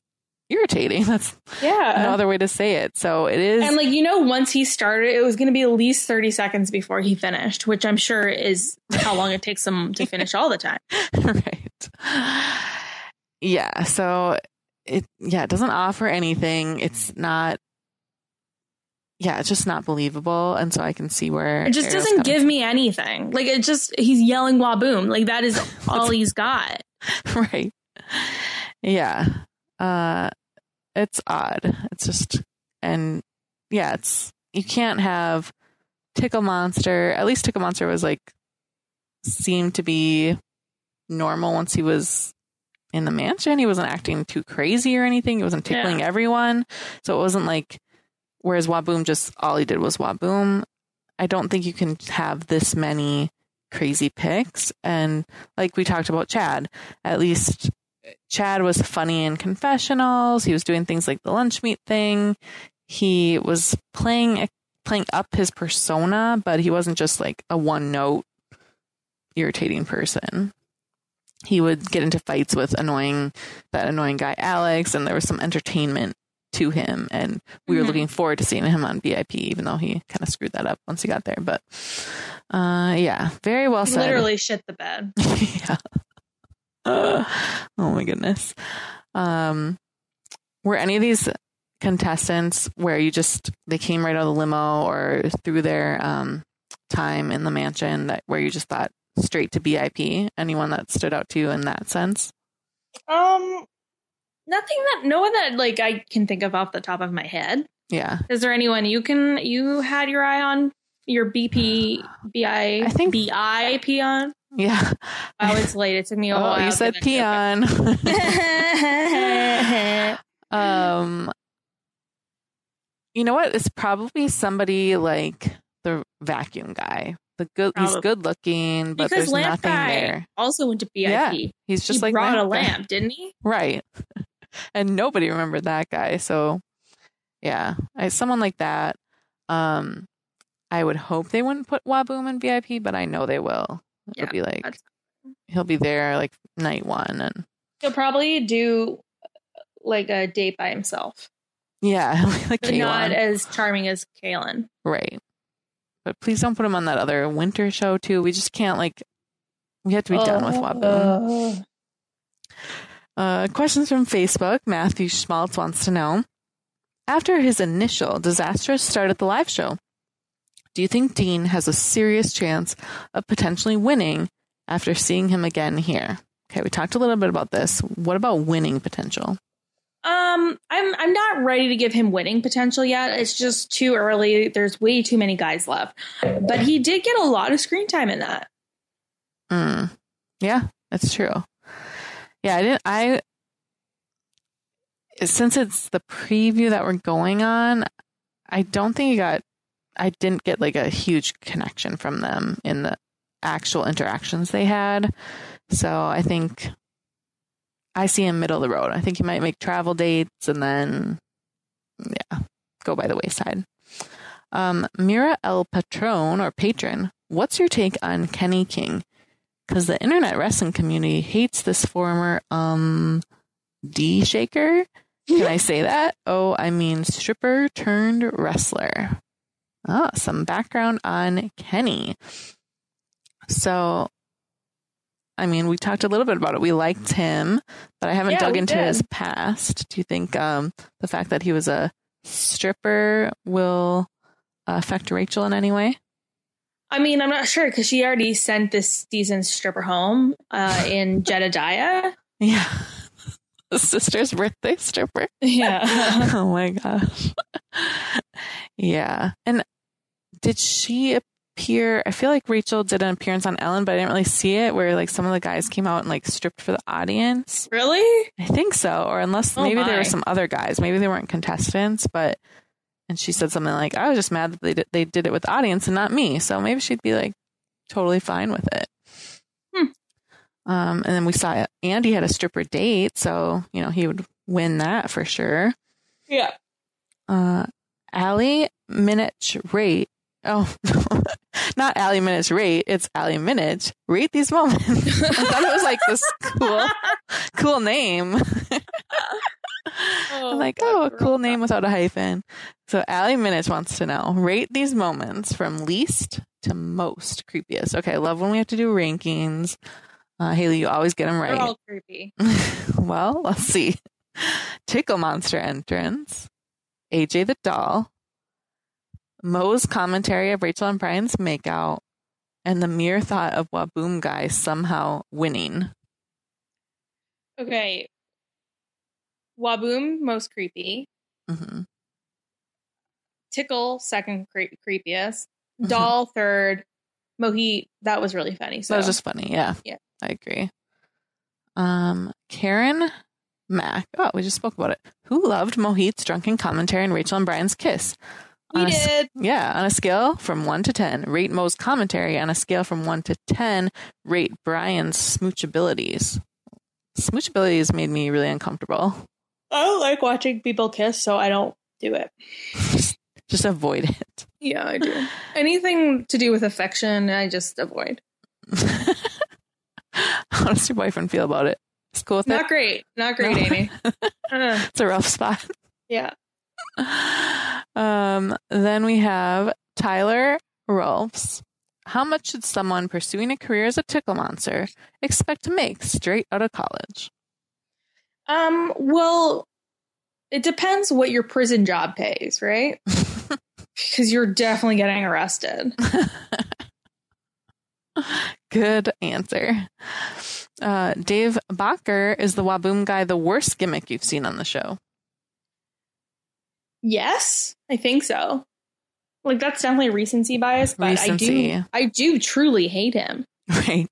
irritating. That's no other way to say it. So it is. And once he started, it was going to be at least 30 seconds before he finished, which I'm sure is how long it takes him to finish all the time. Right. Yeah. So it doesn't offer anything. It's not. Yeah, it's just not believable. And so I can see where it just doesn't give me anything. He's yelling Waboom. That is all he's got. Right. Yeah. It's odd. It's just, and yeah, you can't have Tickle Monster. At least Tickle Monster was seemed to be normal once he was in the mansion. He wasn't acting too crazy or anything. He wasn't tickling everyone. So it wasn't whereas Waboom, just all he did was Waboom. I don't think you can have this many crazy picks. And like we talked about Chad, at least Chad was funny in confessionals. He was doing things like the lunch meat thing. He was playing up his persona, but he wasn't just a one note irritating person. He would get into fights with that annoying guy Alex, and there was some entertainment to him, and we were looking forward to seeing him on VIP, even though he kind of screwed that up once he got there. But very well said. Literally shit the bed. Yeah. Oh my goodness. Were any of these contestants where they came right out of the limo or through their time in the mansion where you just thought straight to VIP? Anyone that stood out to you in that sense? No one that I can think of off the top of my head. Yeah. Is there anyone you had your eye on? Your BIP on? Yeah. Oh, it's late. It took me a while. You said peon. You know what? It's probably somebody like the vacuum guy. He's good looking, but because there's nothing there. Also went to BIP. Yeah, he's just he brought a lamp, didn't he? Right. And nobody remembered that guy. So yeah, someone like that. I would hope they wouldn't put Waboom in VIP, but I know they will. It'll be he'll be there night one, and he'll probably do a date by himself. Yeah, but not as charming as Kaylin. Right. But please don't put him on that other winter show too. We just can't we have to be done with Waboom. Questions from Facebook. Matthew Schmaltz wants to know, after his initial disastrous start at the live show, do you think Dean has a serious chance of potentially winning after seeing him again here? Okay, we talked a little bit about this. What about winning potential? I'm not ready to give him winning potential yet. It's just too early. There's way too many guys left. But he did get a lot of screen time in that. Yeah, that's true. Yeah, since it's the preview that we're going on, I don't think I didn't get a huge connection from them in the actual interactions they had. So I think I see him middle of the road. I think he might make travel dates and then, go by the wayside. Mira El Patron, what's your take on Kenny King? Because the internet wrestling community hates this former D-shaker. Can I say that? Oh, I mean stripper turned wrestler. Some background on Kenny. So, I mean, we talked a little bit about it. We liked him, but I haven't dug into his past. Do you think the fact that he was a stripper will affect Rachel in any way? I mean, I'm not sure because she already sent this season's stripper home in Jedediah. Yeah. The sister's birthday stripper. Yeah. Oh my gosh. Yeah. And did she appear? I feel like Rachel did an appearance on Ellen, but I didn't really see it where some of the guys came out and stripped for the audience. Really? I think so. Or unless maybe there were some other guys. Maybe they weren't contestants, and she said something like, I was just mad that they did it with the audience and not me. So maybe she'd be totally fine with it. And then we saw Andy had a stripper date, so he would win that for sure. Yeah. Allie Minich rate. Oh, not Allie Minich rate. It's Allie Minich. Rate these moments. I thought it was this cool name. I'm like, oh, a cool name without a hyphen. So Allie Minutes wants to know, rate these moments from least to most creepiest. Okay, I love when we have to do rankings. Haley, you always get them right. They're all creepy. Well, let's see. Tickle Monster entrance. AJ the doll. Mo's commentary of Rachel and Brian's makeout. And the mere thought of Waboom guy somehow winning. Okay. Waboom, most creepy. Mm-hmm. Tickle, second creepiest. Doll, third. Mohit, that was really funny. So that was just funny. Yeah. I agree. Karen Mack. Oh, we just spoke about it. Who loved Mohit's drunken commentary and Rachel and Brian's kiss? We did. On a scale from 1 to 10, rate Mo's commentary. On a scale from 1 to 10, rate Brian's smoochabilities. Smoochabilities made me really uncomfortable. I don't like watching people kiss, so I don't do it. Just avoid it. Yeah, I do. Anything to do with affection, I just avoid. How does your boyfriend feel about it? He's cool with Not great. Not great, no. Amy. It's a rough spot. Yeah. Then we have Tyler Rolfs. How much should someone pursuing a career as a tickle monster expect to make straight out of college? Well, it depends what your prison job pays, right? Because you're definitely getting arrested. Good answer. Dave Bacher, is the Waboom guy the worst gimmick you've seen on the show? Yes, I think so. Like, that's definitely recency bias, but recency. I do truly hate him. Right.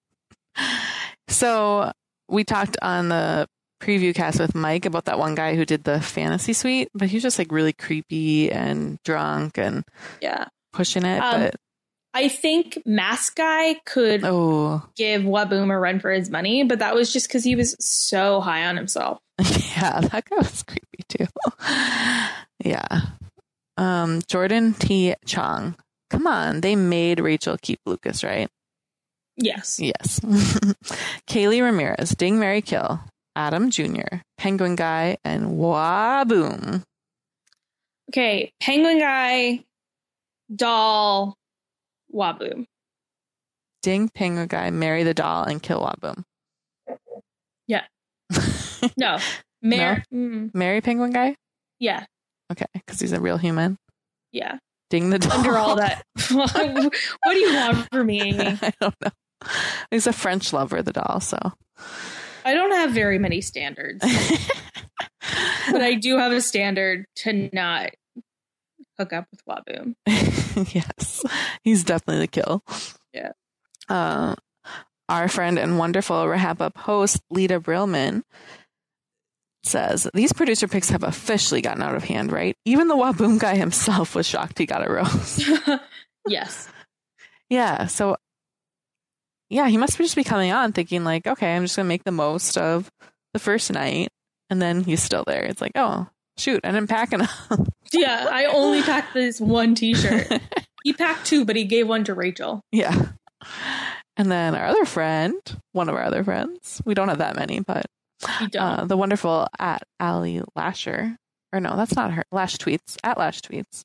So we talked on the preview cast with Mike about that one guy who did the fantasy suite, but he was just like really creepy and drunk and pushing it. But I think Mask Guy could give Waboom a run for his money, but that was just because he was so high on himself. Yeah, that guy was creepy too. Yeah. Jordan T. Chong. Come on, they made Rachel keep Lucas, right? Yes. Yes. Kaylee Ramirez, Ding, Marry, Kill, Adam Jr., Penguin Guy, and Waboom. Okay, Penguin Guy, Doll, Waboom. Ding, Penguin Guy, marry the doll, and kill Waboom. Yeah. No. Marry Penguin Guy? Yeah. Okay, because he's a real human. Yeah. Ding the doll. Under all that. What do you want from me, Amy? I don't know. He's a French lover, the doll, so. I don't have very many standards. But I do have a standard to not hook up with Waboom. Yes. He's definitely the kill. Yeah. Our friend and wonderful Wrap Up host, Lita Brillman, says, these producer picks have officially gotten out of hand, right? Even the Waboom guy himself was shocked he got a rose. Yes. Yeah. So, yeah, he must just be coming on thinking like, okay, I'm just going to make the most of the first night. And then he's still there. It's like, oh, shoot, I didn't pack enough. Yeah, I only packed this one t-shirt. He packed two, but he gave one to Rachel. Yeah. And then our other friend, one of our other friends, we don't have that many, but the wonderful at Allie Lasher, or no, that's not her, Lash Tweets, at Lash Tweets,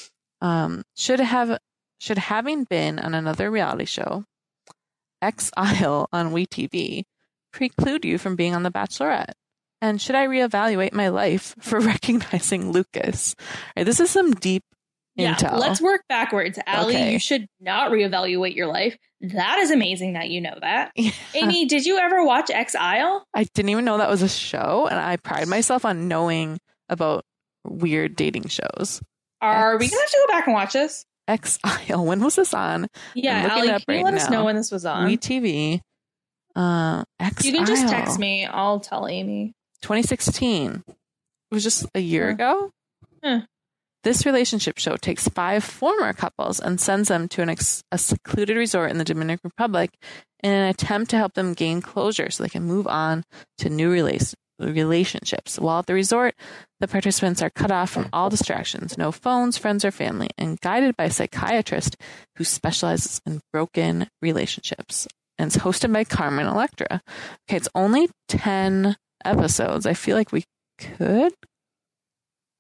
should having been on another reality show, X Isle on WeTV, preclude you from being on The Bachelorette? And should I reevaluate my life for recognizing Lucas? Right, this is some deep intel. Let's work backwards. Allie, okay. You should not reevaluate your life. That is amazing that you know that. Yeah. Amy, did you ever watch X Isle? I didn't even know that was a show, and I pride myself on knowing about weird dating shows. Are we going to have to go back and watch this? X Isle. When was this on? Yeah, Allie, can you let us know when this was on? WeTV. X You can just text me. I'll tell Amy. 2016. It was just a year ago. This relationship show takes 5 former couples and sends them to a secluded resort in the Dominican Republic in an attempt to help them gain closure so they can move on to new relationships. While at the resort, the participants are cut off from all distractions, no phones, friends, or family, and guided by a psychiatrist who specializes in broken relationships. And it's hosted by Carmen Electra. Okay, it's only 10 episodes. I feel like we could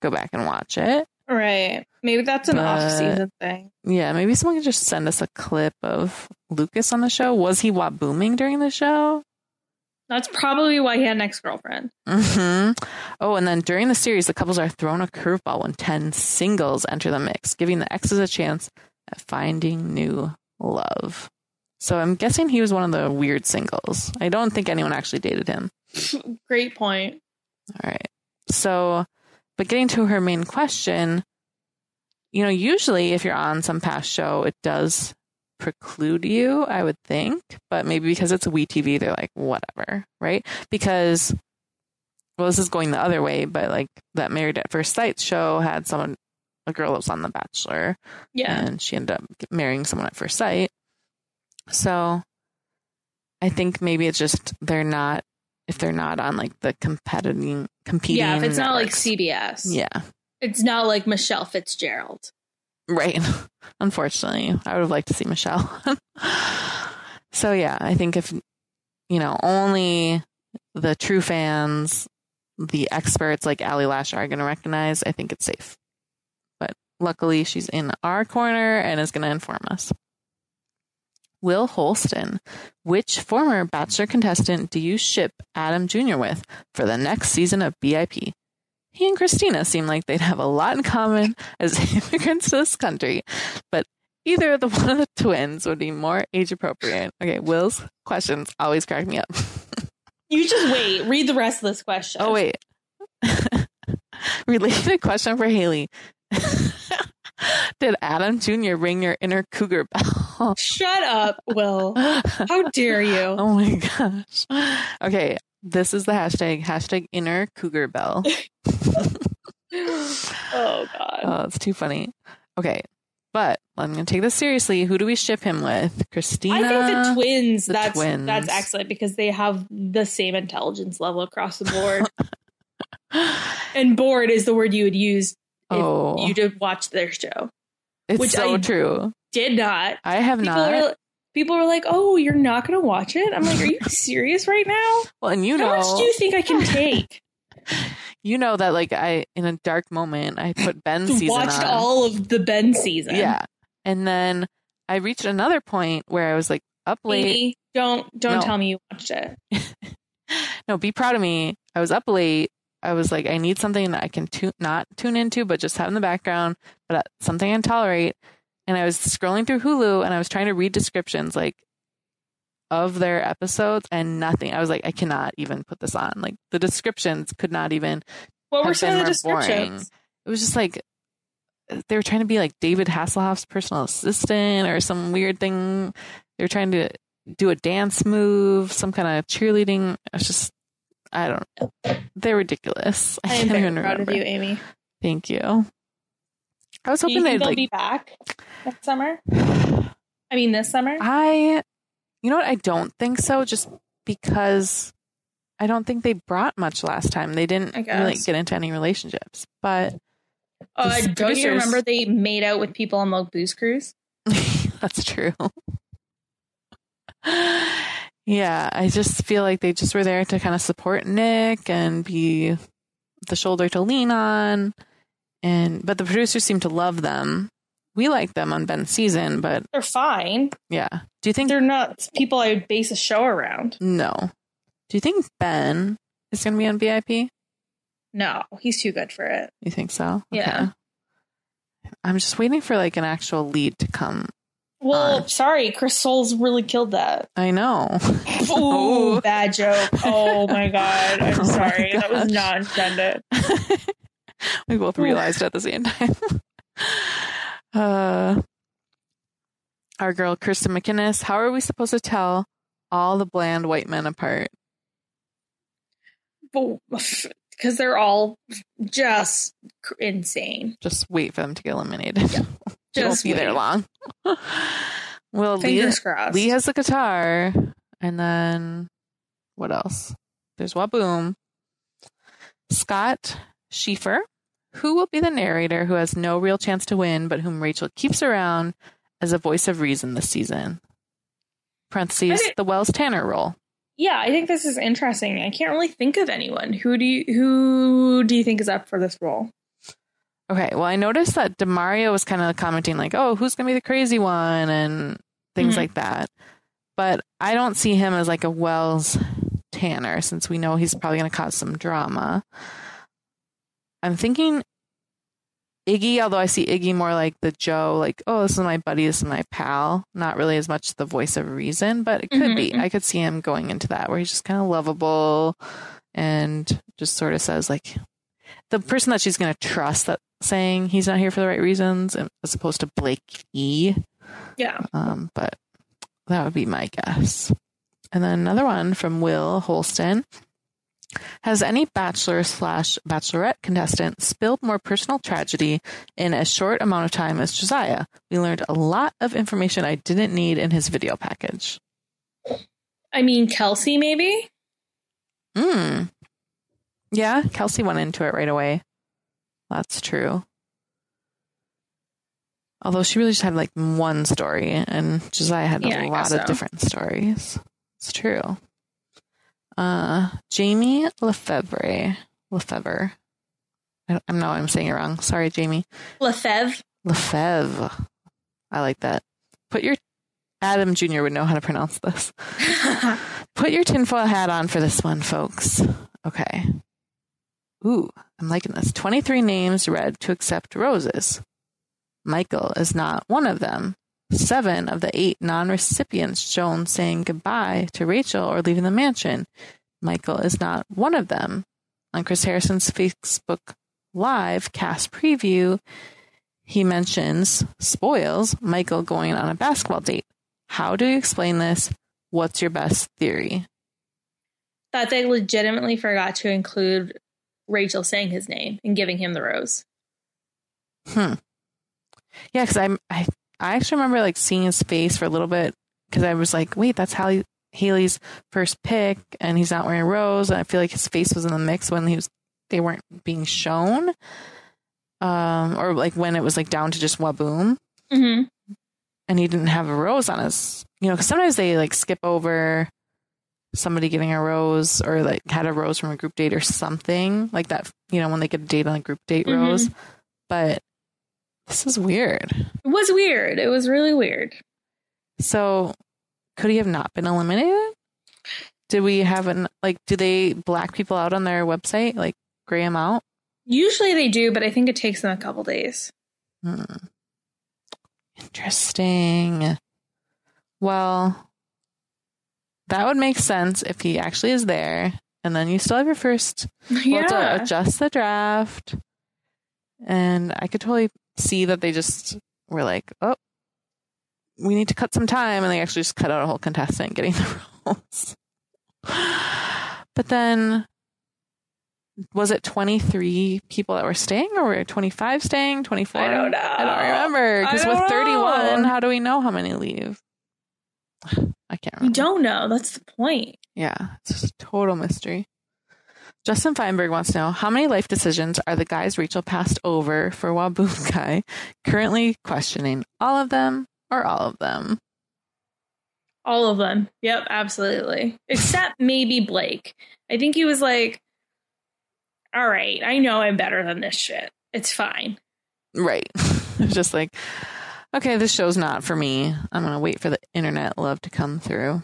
go back and watch it. Right. Maybe that's an off-season thing. Yeah, maybe someone can just send us a clip of Lucas on the show. Was he booming during the show? That's probably why he had an ex-girlfriend. Mm-hmm. Oh, and then during the series, the couples are thrown a curveball when 10 singles enter the mix, giving the exes a chance at finding new love. So I'm guessing he was one of the weird singles. I don't think anyone actually dated him. Great point. All right. So, but getting to her main question, you know, usually if you're on some past show, it does preclude you, I would think, but maybe because it's WeTV, they're like, whatever, right? Because, well, this is going the other way, but like that Married at First Sight show had a girl that was on The Bachelor, and she ended up marrying someone at first sight. So I think maybe it's just if they're not on like the competing. Yeah, if it's networks. not like CBS. Yeah. It's not like Michelle Fitzgerald. Right. Unfortunately, I would have liked to see Michelle. So yeah, I think if, you know, only the true fans, the experts like Allie Lash are going to recognize, I think it's safe. But luckily she's in our corner and is going to inform us. Will Holston, which former Bachelor contestant do you ship Adam Jr. with for the next season of BIP? He and Christina seem like they'd have a lot in common as immigrants to this country, but either one of the twins would be more age appropriate. Okay, Will's questions always crack me up. You just wait. Read the rest of this question. Oh, wait. Related question for Haley. Did Adam Jr. ring your inner cougar bell? Shut up, Will. How dare you? Oh my gosh. Okay, this is the hashtag inner cougar bell. Oh God. Oh, it's too funny. Okay, but I'm going to take this seriously. Who do we ship him with? Christina? I think the twins. Twins. That's excellent because they have the same intelligence level across the board. And bored is the word you would use if you did watch their show. It's which so I true. Did not. I have not. People were like, "Oh, you're not going to watch it?" I'm like, "Are you serious right now?" Well, and how much do you think I can take? You know that, like, in a dark moment, I put Ben's season on. Watched all of the Ben season. Yeah, and then I reached another point where I was like up late. Amy, don't tell me you watched it. No, be proud of me. I was up late. I was like, I need something that I can not tune into, but just have in the background, but something I can tolerate. And I was scrolling through Hulu and I was trying to read descriptions like of their episodes and nothing. I was like, I cannot even put this on. Like the descriptions could not even. What were some of the descriptions? Boring. It was just like they were trying to be like David Hasselhoff's personal assistant or some weird thing. They were trying to do a dance move, some kind of cheerleading. It's just, I don't know. They're ridiculous. I am very proud of you, Amy. Thank you. I was hoping they'll be back next summer. I mean, this summer. You know what? I don't think so. Just because I don't think they brought much last time. They didn't really get into any relationships. But don't you remember they made out with people on the booze cruise? That's true. Yeah, I just feel like they just were there to kind of support Nick and be the shoulder to lean on. But the producers seem to love them. We like them on Ben's season, but they're fine. Yeah. Do you think they're not people I would base a show around? No. Do you think Ben is going to be on VIP? No, he's too good for it. You think so? Yeah. Okay. I'm just waiting for like an actual lead to come. Well, sorry, Chris Soules really killed that. I know. Ooh, bad joke. Oh my God. I'm sorry. That was not intended. We both realized at the same time. Our girl, Kristen McInnes. How are we supposed to tell all the bland white men apart? Because they're all just insane. Just wait for them to get eliminated. Yeah. They won't be there long. Well, fingers crossed. Lee has the guitar. And then what else? There's Waboom. Scott Schieffer. Who will be the narrator who has no real chance to win, but whom Rachel keeps around as a voice of reason this season? Parentheses, the Wells Tanner role. Yeah, I think this is interesting. I can't really think of anyone. Who do you think is up for this role? Okay, well, I noticed that DeMario was kind of commenting like, oh, who's going to be the crazy one and things like that. But I don't see him as like a Wells Tanner, since we know he's probably going to cause some drama. I'm thinking Iggy, although I see Iggy more like the Joe, like, oh, this is my buddy, this is my pal. Not really as much the voice of reason, but it could be. I could see him going into that where he's just kind of lovable and just sort of says like the person that she's going to trust, that saying he's not here for the right reasons, as opposed to Blake E. Yeah. But that would be my guess. And then another one from Will Holston. Has any bachelor/bachelorette contestant spilled more personal tragedy in a short amount of time as Josiah? We learned a lot of information I didn't need in his video package. I mean, Kelsey, maybe? Yeah, Kelsey went into it right away. That's true. Although she really just had like one story, and Josiah had a lot of different stories. It's true. Jamie Lefevre. I know I'm saying it wrong. Sorry, Jamie. Lefevre. I like that. Adam Jr. would know how to pronounce this. Put your tinfoil hat on for this one, folks. Okay. Ooh, I'm liking this. 23 names read to accept roses. Michael is not one of them. 7 of the 8 non-recipients shown saying goodbye to Rachel or leaving the mansion. Michael is not one of them. On Chris Harrison's Facebook Live cast preview, he mentions, spoils, Michael going on a basketball date. How do you explain this? What's your best theory? That they legitimately forgot to include Rachel saying his name and giving him the rose. Yeah, because I actually remember like seeing his face for a little bit, because I was like, wait, that's Haley's first pick, and he's not wearing a rose. And I feel like his face was in the mix when they weren't being shown, or like when it was like down to just Waboom, and he didn't have a rose on his, because sometimes they like skip over somebody getting a rose, or like had a rose from a group date or something like that, when they get a date on a group date rose. But this is weird. It was weird. It was really weird. So could he have not been eliminated? Did we have do they black people out on their website, like gray them out? Usually they do, but I think it takes them a couple days. Interesting. Well, that would make sense if he actually is there, and then you still have your first. Yeah. To adjust the draft, and I could totally see that they just were like, oh, we need to cut some time, and they actually just cut out a whole contestant getting the roles. But then, was it 23 people that were staying, or were 25 staying? 24? I don't know. I don't remember, because with 31, how do we know how many leave? I can't remember. We don't know. That's the point. Yeah, it's just a total mystery. Justin Feinberg wants to know, how many life decisions are the guys Rachel passed over for Waboom Guy currently questioning? All of them or all of them? All of them. Yep, absolutely. Except maybe Blake. I think he was like, all right, I know I'm better than this shit. It's fine. Right. It's just like, okay, this show's not for me. I'm going to wait for the internet love to come through.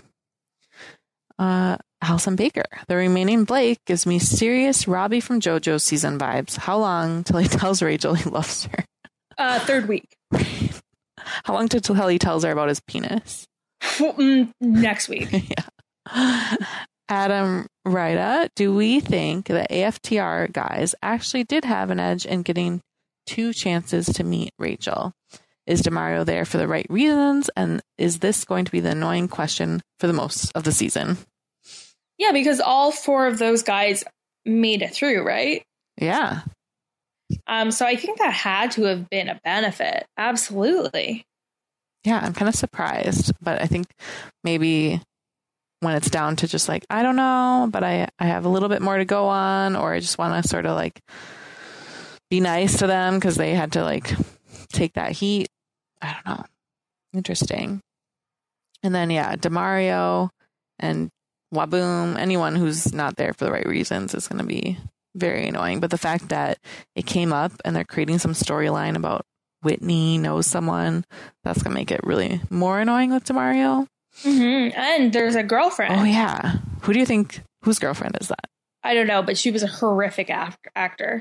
Allison Baker. The remaining Blake gives me serious Robbie from JoJo season vibes. How long till he tells Rachel he loves her? 3rd week. How long till he tells her about his penis? Next week. Yeah. Adam Rida, do we think the AFTR guys actually did have an edge in getting 2 chances to meet Rachel? Is DeMario there for the right reasons? And is this going to be the annoying question for the most of the season? Yeah, because all 4 of those guys made it through, right? Yeah. So I think that had to have been a benefit. Absolutely. Yeah, I'm kind of surprised, but I think maybe when it's down to just like, I don't know, but I have a little bit more to go on, or I just want to sort of like be nice to them because they had to like take that heat. I don't know. Interesting. And then, yeah, DeMario and Waboom, anyone who's not there for the right reasons is going to be very annoying. But the fact that it came up and they're creating some storyline about Whitney knows someone, that's going to make it really more annoying with Demario. Mm-hmm. And there's a girlfriend. Oh, yeah. Who do you think, whose girlfriend is that? I don't know, but she was a horrific actor.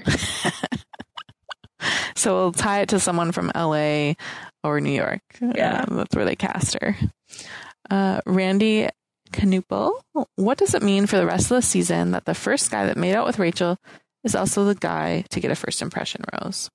So we'll tie it to someone from LA or New York. Yeah. That's where they cast her. Randy Knuppel, what does it mean for the rest of the season that the first guy that made out with Rachel is also the guy to get a first impression rose?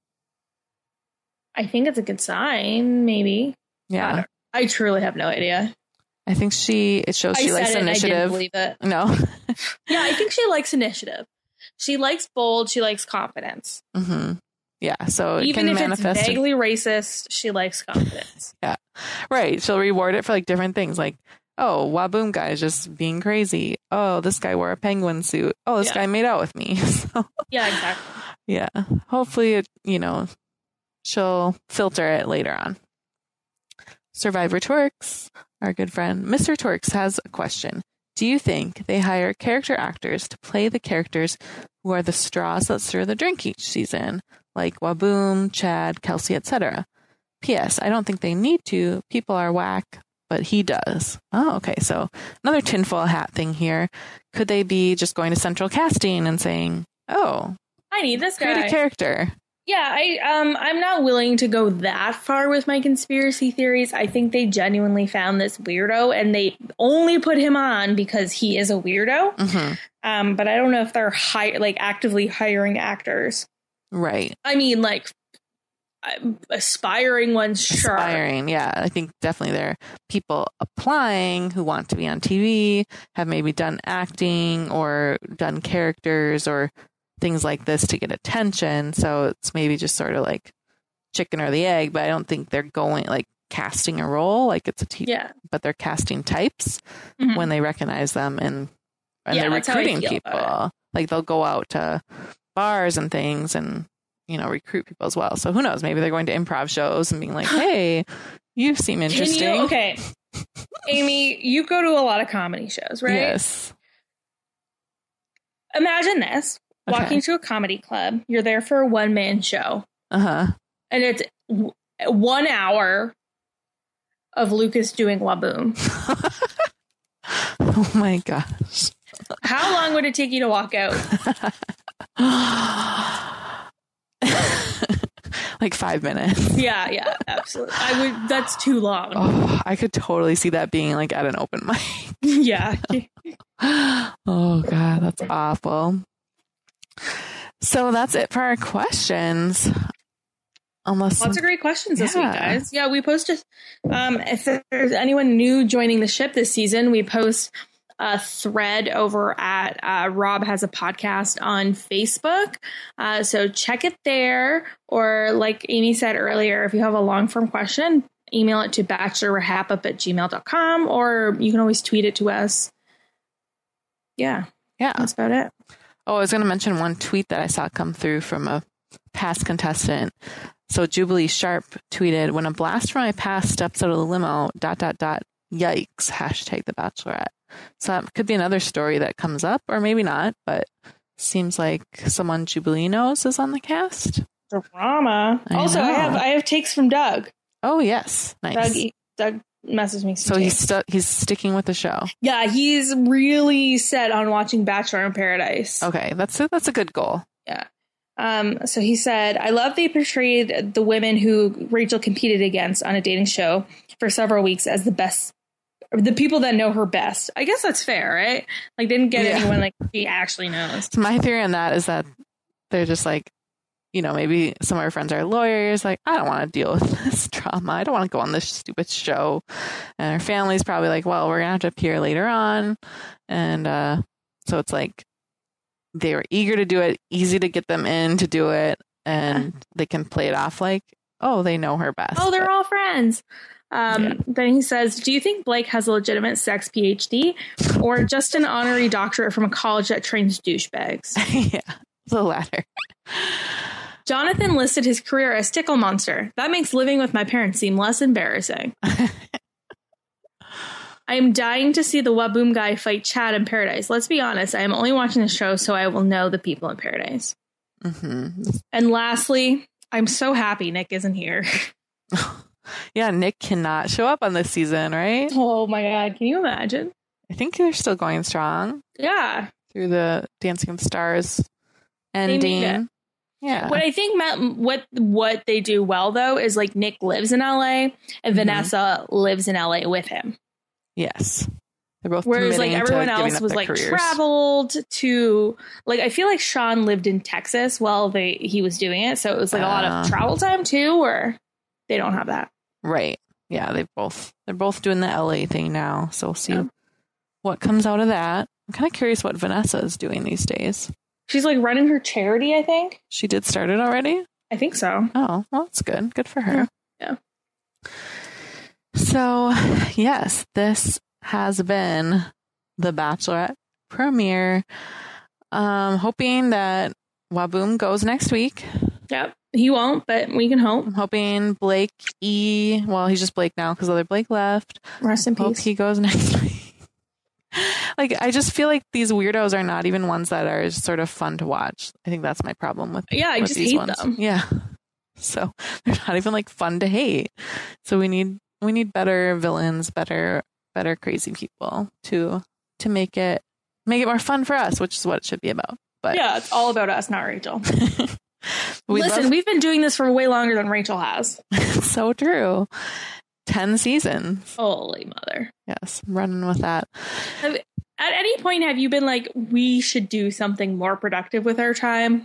I think it's a good sign, maybe. Yeah. I truly have no idea. I think it shows she likes initiative. I didn't believe it. No. Yeah, I think she likes initiative. She likes bold. She likes confidence. Mm-hmm. Yeah, so even if manifest it's vaguely racist, she likes confidence. Yeah, right. She'll reward it for like different things, like, oh, Waboom guy is just being crazy. Oh, this guy wore a penguin suit. Oh, this guy made out with me. So, yeah, exactly. Yeah, hopefully it, she'll filter it later on. Survivor Twerks, our good friend Mr. Twerks, has a question. Do you think they hire character actors to play the characters who are the straws that stir the drink each season? Like Waboom, Chad, Kelsey, etc. P.S. I don't think they need to. People are whack, but he does. Oh, okay. So another tinfoil hat thing here. Could they be just going to central casting and saying, oh, I need this guy. Create a character. Yeah, I'm not willing to go that far with my conspiracy theories. I think they genuinely found this weirdo and they only put him on because he is a weirdo. Mm-hmm. But I don't know if they're actively hiring actors. Right. I mean, like, aspiring ones, sure. Aspiring, yeah. I think definitely there are people applying who want to be on TV, have maybe done acting or done characters or things like this to get attention. So it's maybe just sort of like chicken or the egg, but I don't think they're going like casting a role like it's a TV. Yeah. But they're casting types when they recognize them and they're recruiting people. Like they'll go out to bars and things and recruit people as well. So who knows? Maybe they're going to improv shows and being like, "Hey, you seem interesting." Okay, Amy, you go to a lot of comedy shows, right? Yes. Imagine this: walking to a comedy club. You're there for a one-man show. And it's 1 hour of Lucas doing Waboom. Oh my gosh! How long would it take you to walk out? Like 5 minutes. Yeah, absolutely. That's too long. Oh, I could totally see that being like at an open mic. Yeah. Oh God, that's awful. So that's it for our questions. Lots of great questions this week, guys. Yeah, we posted. If there's anyone new joining the ship this season, we post a thread over at Rob Has a Podcast on Facebook. So check it there. Or like Amy said earlier, if you have a long form question, email it to bachelorwrap@gmail.com, or you can always tweet it to us. Yeah. That's about it. Oh, I was going to mention one tweet that I saw come through from a past contestant. So Jubilee Sharp tweeted, "When a blast from my past steps out of the limo, ... yikes, #The Bachelorette." So that could be another story that comes up, or maybe not, but seems like someone Jubilee knows is on the cast. Drama. I have takes from Doug. Oh, yes. Nice. Doug messaged me. So he's sticking with the show. Yeah, he's really set on watching Bachelor in Paradise. Okay, that's a good goal. Yeah. So he said, "I love they portrayed the women who Rachel competed against on a dating show for several weeks as the best, the people that know her best." I guess that's fair, right? Like, didn't get anyone like he actually knows. So my theory on that is that they're just like, maybe some of our friends are lawyers. Like, I don't want to deal with this drama. I don't want to go on this stupid show. And our family's probably like, well, we're going to have to appear later on. And so it's like they were eager to do it, easy to get them in to do it. And they can play it off like, oh, they know her best. Oh, they're all friends. Then he says, "Do you think Blake has a legitimate sex PhD or just an honorary doctorate from a college that trains douchebags?" Yeah, the latter. Jonathan listed his career as Tickle Monster. That makes living with my parents seem less embarrassing. I am dying to see the Waboom guy fight Chad in Paradise. Let's be honest. I am only watching the show so I will know the people in Paradise. Mm-hmm. And lastly, I'm so happy Nick isn't here. Yeah, Nick cannot show up on this season, right? Oh my God. Can you imagine? I think they're still going strong. Yeah. Through the Dancing with the Stars ending. Yeah. What I think what they do well, though, is like Nick lives in LA and Vanessa lives in LA with him. Yes. They're both whereas like everyone else was like careers. Traveled to like I feel like Sean lived in Texas while he was doing it. So it was like a lot of travel time, too, or they don't have that. Right. Yeah. They're both doing the LA thing now. So we'll see what comes out of that. I'm kind of curious what Vanessa is doing these days. She's like running her charity, I think. She did start it already? I think so. Oh, well, that's good. Good for her. Yeah. So, yes, this has been the Bachelorette premiere. Hoping that Waboom goes next week. Yep. He won't, but we can hope. I'm hoping Blake well, he's just Blake now because other Blake left. Rest in peace. Hope he goes next week. Like, I just feel like these weirdos are not even ones that are sort of fun to watch. I think that's my problem with I just hate them. Yeah. So they're not even like fun to hate. So we need better villains, better crazy people to make it more fun for us, which is what it should be about. But yeah, it's all about us, not Rachel. We've been doing this for way longer than Rachel has. So true. 10 seasons. Holy mother. Yes, I'm running with that. At any point, have you been like, we should do something more productive with our time?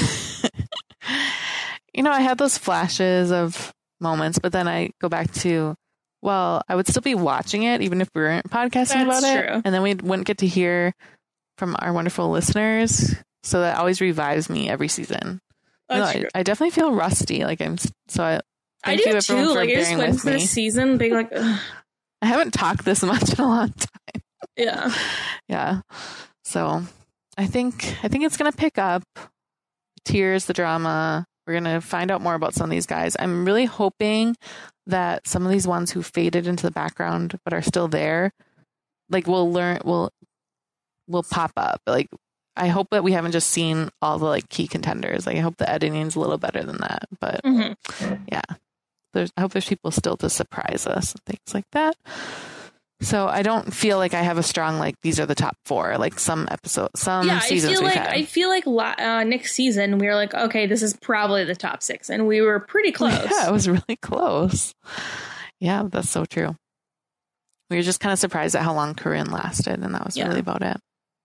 I had those flashes of moments, but then I go back to, well, I would still be watching it even if we weren't podcasting about it. And then we wouldn't get to hear from our wonderful listeners. So that always revives me every season. I definitely feel rusty. Like I do too. Like I just went through this season being like, ugh. I haven't talked this much in a long time. Yeah. Yeah. So I think it's going to pick up. Tears, the drama. We're going to find out more about some of these guys. I'm really hoping that some of these ones who faded into the background but are still there, like will pop up. Like, I hope that we haven't just seen all the like key contenders. Like, I hope the editing's a little better than that. But yeah. I hope there's people still to surprise us and things like that. So I don't feel like I have a strong, like, these are the top 4, like some seasons we've had. I feel like next season we were like, okay, this is probably the top 6. And we were pretty close. Yeah, it was really close. Yeah, that's so true. We were just kind of surprised at how long Corinne lasted. And that was really about it.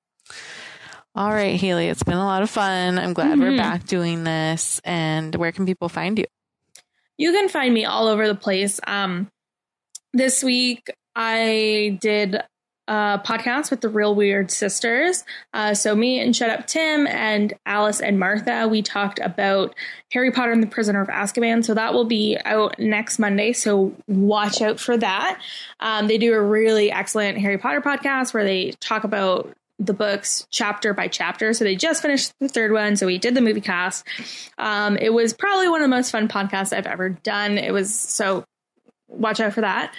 All right, Haley, it's been a lot of fun. I'm glad we're back doing this. And where can people find you? You can find me all over the place. This week, I did a podcast with the Real Weird Sisters. So me and Shut Up Tim and Alice and Martha, we talked about Harry Potter and the Prisoner of Azkaban. So that will be out next Monday. So watch out for that. They do a really excellent Harry Potter podcast where they talk about the books chapter by chapter. So they just finished the 3rd one. So we did the movie cast. It was probably one of the most fun podcasts I've ever done. So watch out for that.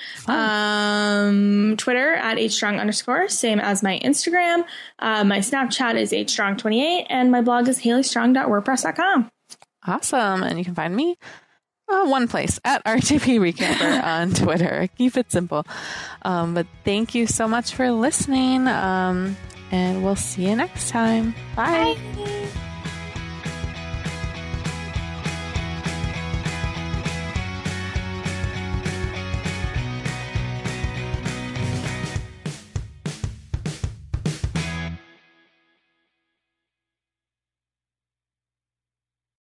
Twitter at hstrong_, same as my Instagram. My Snapchat is hstrong28 and my blog is haleystrong.wordpress.com. Awesome. And you can find me one place at RTP Recamper on Twitter. Keep it simple. But thank you so much for listening. And we'll see you next time. Bye. Bye.